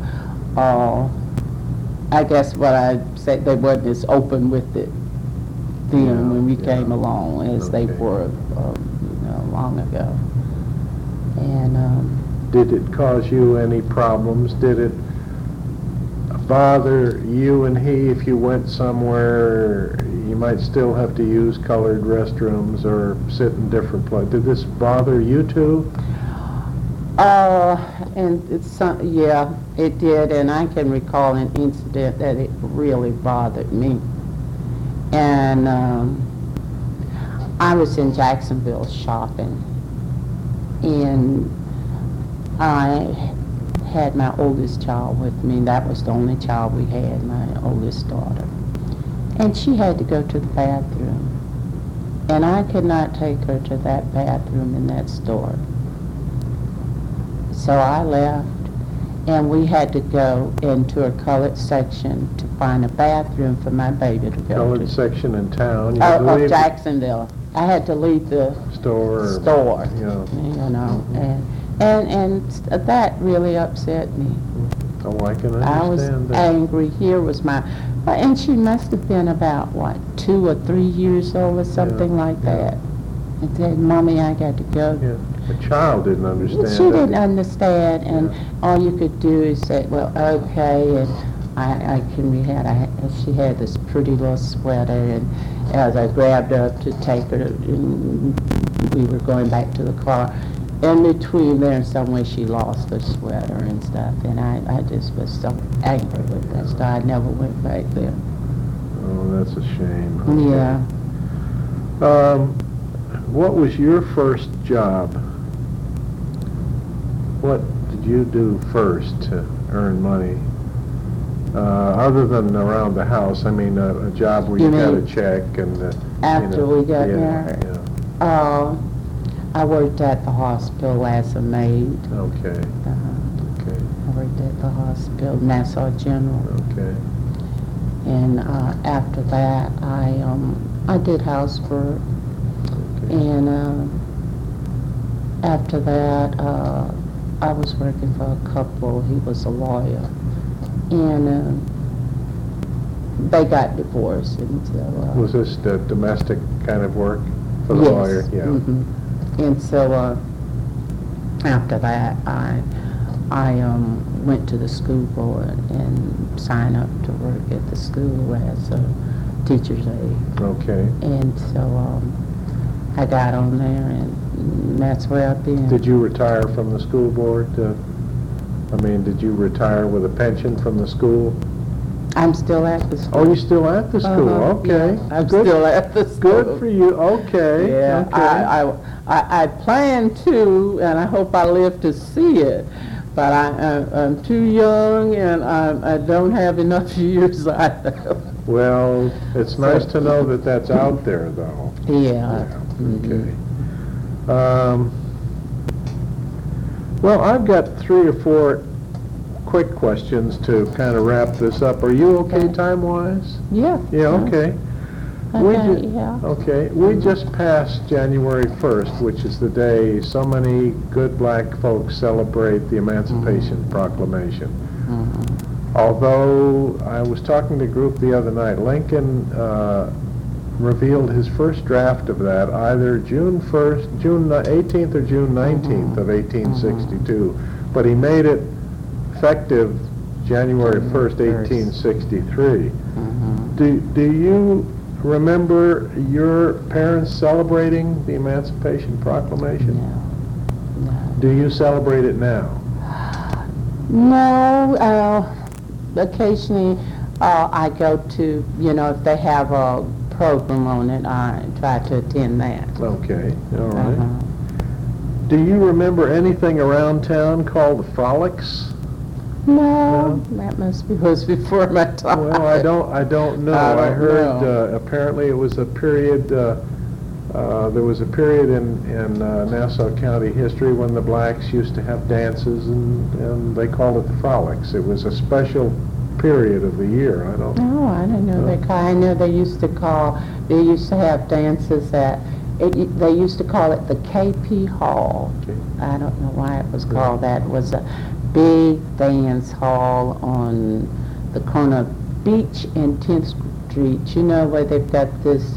I guess what I'd say, they wasn't as open with it then Yeah, when we yeah. came along as they Okay. were, you know, long ago. And, Did it cause you any problems? Did it bother you and he if you went somewhere you might still have to use colored restrooms or sit in different places? Did this bother you two? and yeah, it did, and I can recall an incident that it really bothered me. And I was in Jacksonville shopping, and I had my oldest child with me. That was the only child we had, my oldest daughter. And she had to go to the bathroom. And I could not take her to that bathroom in that store. So I left, and we had to go into a colored section to find a bathroom for my baby to go Colored to. section in town? You had to Of leave the Jacksonville. I had to leave the store? store, You know. you know, Mhm. and that really upset me. Oh, I can I was understand that. angry. Here was my, and she must have been about, what, 2 or 3 years old or something like yeah. that. And said, Mommy, I got to go. Yeah, the child didn't understand She that. didn't understand, and Yeah. all you could do is say, well, okay, and I can she had this pretty little sweater, and as I grabbed her up to take her, and we were going back to the car, in between there in some way she lost her sweater and stuff, and I just was so angry with that, so I never went back there. Oh, that's a shame. Okay. Yeah. What was your first job? What did you do first to earn money? Other than around the house, I mean, a job where you You got a mean check and, after we got yeah, married? Yeah, I worked at the hospital as a maid. okay, okay, I worked at the hospital, Nassau General. okay. And after that, I did housework. Okay. And after that, I was working for a couple. He was a lawyer. And they got divorced. And so, Was this the domestic kind of work for the yes. lawyer? Yeah. Mhm. And so after that, I went to the school board and signed up to work at the school as a teacher's aide. Okay. And so I got on there, and that's where I've been. Did you retire from the school board? Did you retire with a pension from the school? I'm still at the school. Oh, you're still at the school? Uh-huh, Okay. yeah, I'm Good. still at the school. Good for you. Okay. Yeah, Okay. I plan to, and I hope I live to see it. But I'm too young, and I don't have enough years either. Well, it's nice to know that that's out there, though. Yeah. Okay. Well, I've got 3 or 4 quick questions to kind of wrap this up. Are you okay Okay. time-wise? Yeah. Yeah, okay. We Okay, ju- yeah. Okay, we just passed January 1st, which is the day so many good black folks celebrate the Emancipation Proclamation. Although I was talking to a group the other night, Lincoln revealed his first draft of that either June 18th or June 19th of 1862, but he made it effective January 1st, 1863. Do you remember your parents celebrating the Emancipation Proclamation? No. Do you celebrate it now? No, occasionally I go to, if they have a program on it, I try to attend that. Okay, all right. Uh-huh. Do you remember anything around town called the Frolics? No, that was before my time. Well, I don't know. I I don't heard know. apparently it was a period. There was a period in Nassau County history when the blacks used to have dances, and they called it the Frolics. It was a special period of the year. I don't. No, I didn't know they call. I know they used to have dances they used to call it the KP Hall. Okay. I don't know why it was called that. It was a big dance hall on the corner of Beach and 10th Street. You know where they've got this,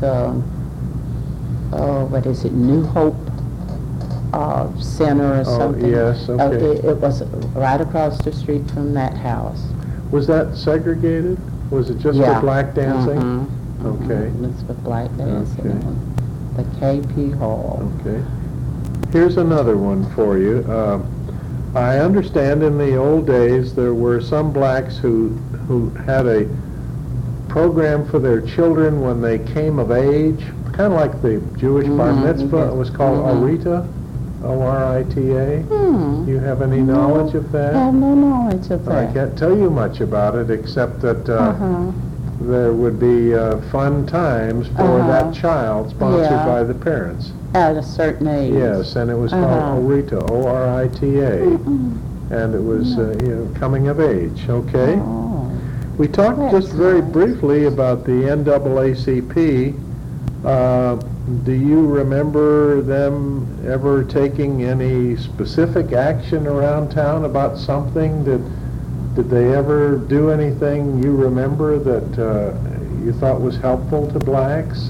what is it, New Hope Center or something? Yes, okay. It was right across the street from that house. Was that segregated? Was it just for black dancing? Okay. It's for black dancing. Okay. The KP Hall. Okay. Here's another one for you. I understand in the old days there were some blacks who had a program for their children when they came of age, kind of like the Jewish bar mitzvah. It was called Orita, O-R-I-T-A. You have any knowledge of that? I have no knowledge of I that. can't tell you much about it except that there would be fun times for that child sponsored by the parents. At a certain age. Yes, and it was called Orita, O-R-I-T-A, and it was coming of age. Okay. Oh. We talked That's just very nice. briefly about the NAACP. Do you remember them ever taking any specific action around town about something? Did they ever do anything you remember that you thought was helpful to blacks?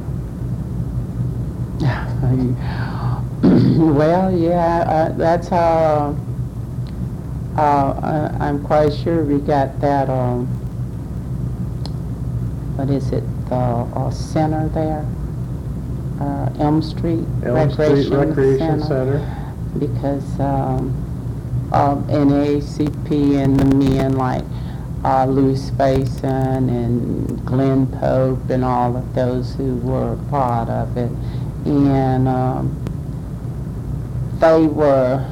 Well, yeah, that's how I'm quite sure we got that, what is it, the center there, Elm Street Recreation Center. Because NAACP and the men like Louis Faison and Glenn Pope and all of those who were part of it. And they were,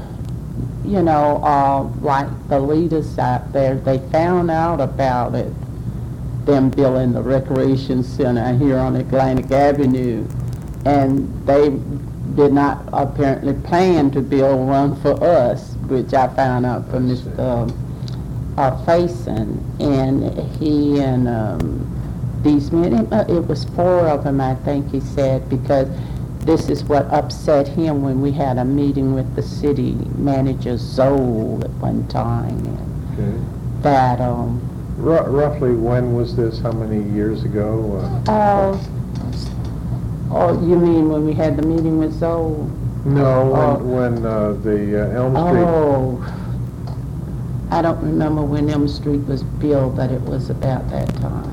like the leaders out there, they found out about it, them building the recreation center here on Atlantic Avenue, and they did not apparently plan to build one for us, which I found out from Mr. Faison, and he and these men, it was 4 of them, I think he said, because this is what upset him when we had a meeting with the city manager Zoll at one time, Okay. that Roughly when was this? How many years ago? oh, you mean when we had the meeting with Zoll? No, when the Elm Street. Oh, I don't remember when Elm Street was built, but it was about that time.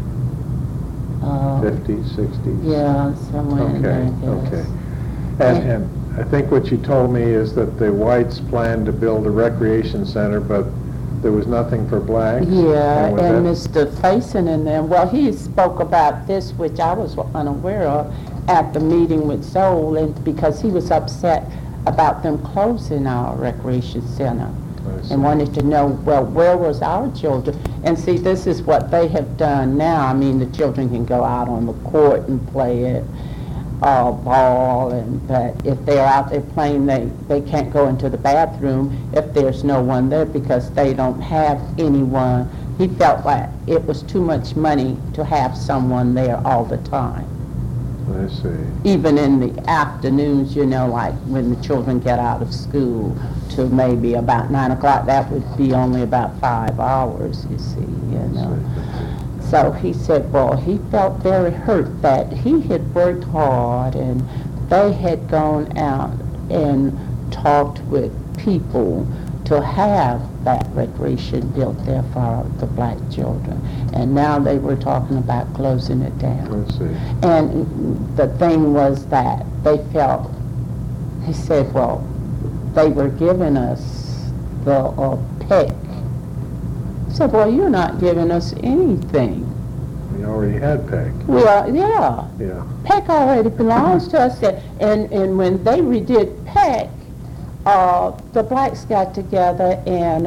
50s, 60s? Yeah, somewhere in there, I Okay. guess. And I think what you told me is that the whites planned to build a recreation center, but there was nothing for blacks? Yeah, was and that- Mr. Faison and them, well, he spoke about this, which I was unaware of, at the meeting with Zoll, and because he was upset about them closing our recreation center. see. and wanted to know, well, where was our children? And see, this is what they have done now. I mean, the children can go out on the court and play it, ball, but if they're out there playing, they can't go into the bathroom if there's no one there because they don't have anyone. He felt like it was too much money to have someone there all the time. I see. Even in the afternoons, like when the children get out of school to maybe about 9 o'clock, that would be only about 5 hours, you see, So he said, well, he felt very hurt that he had worked hard and they had gone out and talked with people to have that recreation built there for the black children. And now they were talking about closing it down. I see. And the thing was that they felt, he said, well, they were giving us the PEC. He said, well, you're not giving us anything. We already had PEC. Well, yeah. Yeah. PEC already belongs to us. And when they redid PEC, the blacks got together and,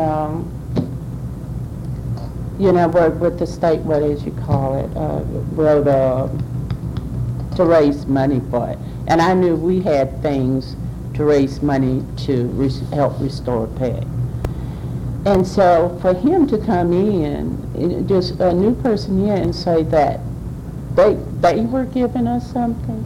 with the state, what did you call it, wrote to raise money for it. And I knew we had things to raise money to help restore PEC. And so for him to come in, just a new person in, and say that they were giving us something,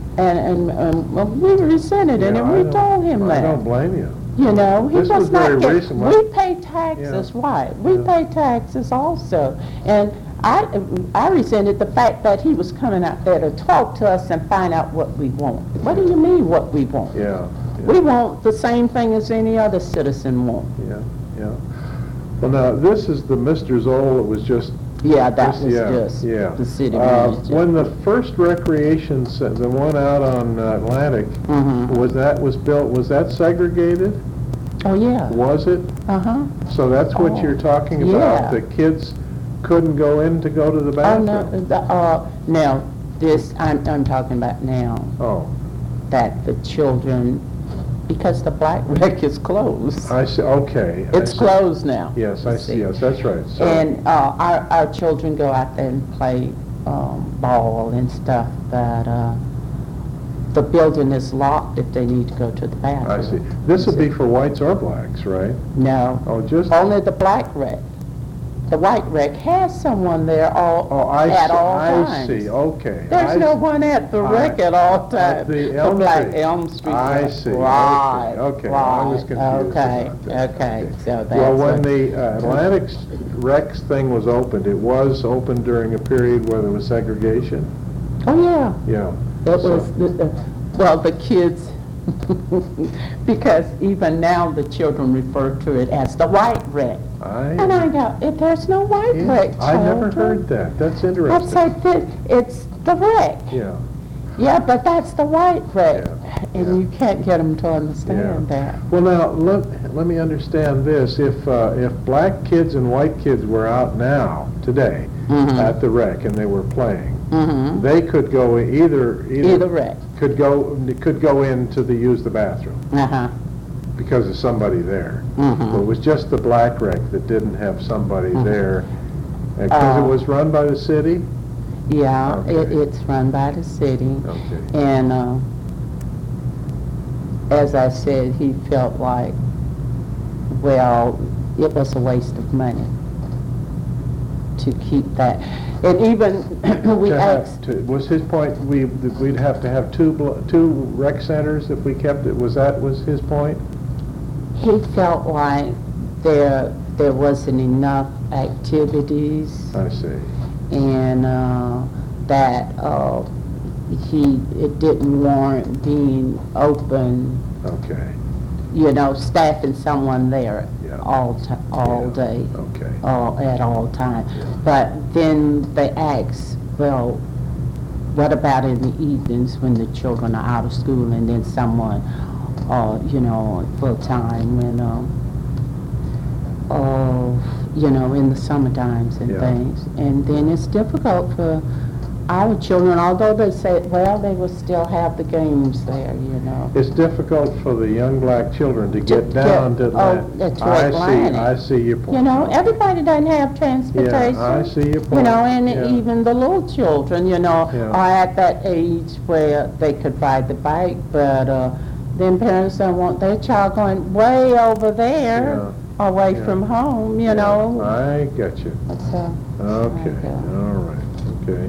and we resented it, and we told him that. I don't blame you. He This was was not very getting. recent, We pay taxes, right? We pay taxes also, and I resented the fact that he was coming out there to talk to us and find out what we want. What do you mean, what we want? Yeah. We want the same thing as any other citizen wants. Yeah. Well, now, this is the Mr. Zoll that was just... Yeah, that was just the city manager. When the first recreation center, the one out on Atlantic, was built, was that segregated? Oh, yeah. Was it? Uh-huh. So that's what you're talking about? Yeah. The kids couldn't go in to go to the bathroom? Now, this, I'm talking about now. Oh. That the children, because the black rec is closed. I see, okay. It's closed now. Yes, I see, yes, that's right. So, And our children go out there and play ball and stuff, but the building is locked if they need to go to the bathroom. I see. This would be for whites or blacks, right? No. Oh, just... Only the black rec. The white rec has someone there at all times. I see, okay. There's no one at the rec at all times. The Elm Black Street. Elm Street. I see. Right. Okay. Right. I was confused about that. Okay. So that's Well, when the Atlantic Rex thing was opened, it was opened during a period where there was segregation? Oh, yeah. Yeah. It was, the kids, because even now the children refer to it as the white rec. And I go, if there's no white rec, I never heard that. That's interesting. I said, it's the rec. Yeah. Yeah, but that's the white rec. Yeah. And you can't get them to understand that. Well, now, let me understand this. If black kids and white kids were out now, today, at the rec, and they were playing, they could go either rec. Could go in to use the bathroom. Because of somebody there. But it was just the black rec that didn't have somebody there. Because it was run by the city? Yeah, Okay. it's run by the city. Okay. And as I said, he felt like, well, it was a waste of money to keep that. And even we asked... Was his point, we'd have to have two rec centers if we kept it? Was his point? He felt like there wasn't enough activities. I see. And that it didn't warrant being open. Okay. Staffing someone there all day. Okay. At all times. But then they asked, well, what about in the evenings when the children are out of school and then someone, full time when, in the summer times and things. And then it's difficult for our children, although they said, well, they will still have the games there, you know. It's difficult for the young black children to get To down to get- oh, Atlantic. to Atlantic. I see your point. You know, everybody doesn't have transportation. Yeah, I see your point. You know, and Yeah. even the little children, you know, Yeah. are at that age where they could ride the bike, but then parents don't want their child going way over there, away Yeah. from home, you Yeah, know. I get you. So, Okay, Okay. all right, okay.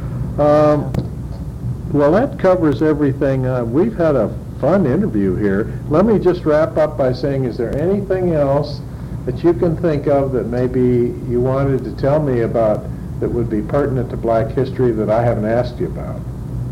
Well, that covers everything. We've had a fun interview here. Let me just wrap up by saying, is there anything else that you can think of that maybe you wanted to tell me about that would be pertinent to black history that I haven't asked you about?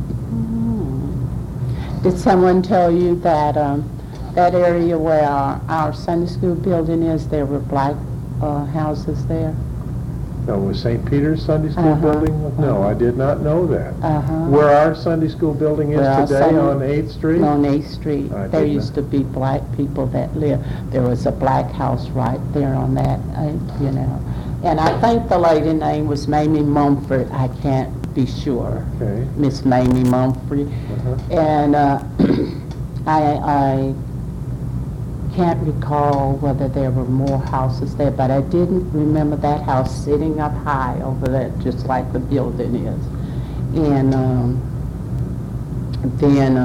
did someone tell you that that area where our Sunday school building is, there were black houses there? No, was St. Peter's Sunday School Uh-huh, building? No, I did not know that. Uh-huh. Where our Sunday school building is Where our today Sunday- on 8th Street? On 8th Street. I There did used to be black people that lived. There was a black house right there on that, you know. And I think the lady name was Mamie Mumford. I can't be sure. Okay. Miss Mamie Mumford. Uh-huh. And I can't recall whether there were more houses there, but I didn't remember that house sitting up high over there, just like the building is. And then,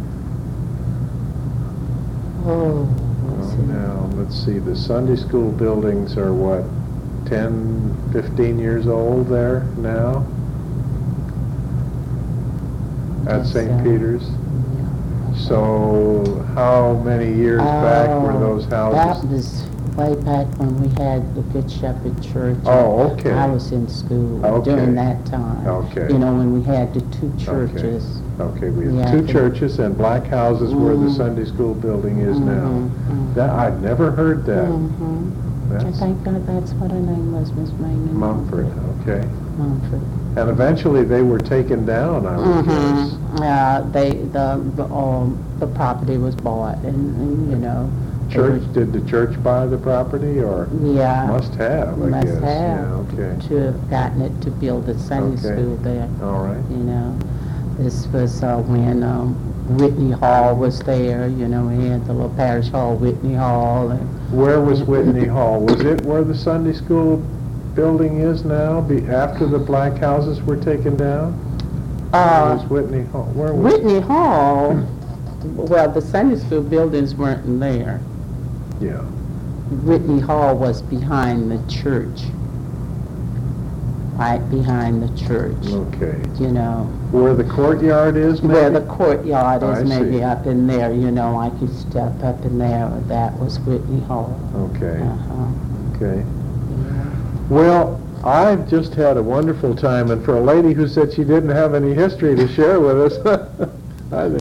what's it? Now, let's see, the Sunday school buildings are what, 10, 15 years old there now? At Yes, St. Peter's? So how many years back were those That houses? was way back when we had the Good Shepherd Church. Oh, okay. I was in school Okay. during that time. Okay. You know, when we had the two churches. Okay, we Yeah, have two the- churches and black houses where the Mhm. Sunday school building is now. Mhm, That, I'd never heard that. mhm. I That's think that's what her name was, Miss Mamie Mumford, okay. Mumford. And eventually they were taken down, I would guess. The property was bought and, you know. they Church, were- did the church buy the property, or? Yeah. Must have, I Must guess. have. Yeah, okay. To have gotten it to build a Sunday Okay. school there, All right. you know. This was when Whitney Hall was there, you know, we had the little parish hall, Whitney Hall, and Where was Whitney Hall? Was it where the Sunday school building is now, after the black houses were taken down? Where was Whitney Hall? Where was? Whitney Hall, well, the Sunday school buildings weren't there. Yeah. Whitney Hall was behind the church, right behind the church, Okay. you know. Where the courtyard is, maybe? Where the courtyard I is, maybe see. up in there, you know, like you step up in there, that was Whitney Hall. Okay, Uh-huh. okay. Well, I've just had a wonderful time, and for a lady who said she didn't have any history to share with us, I think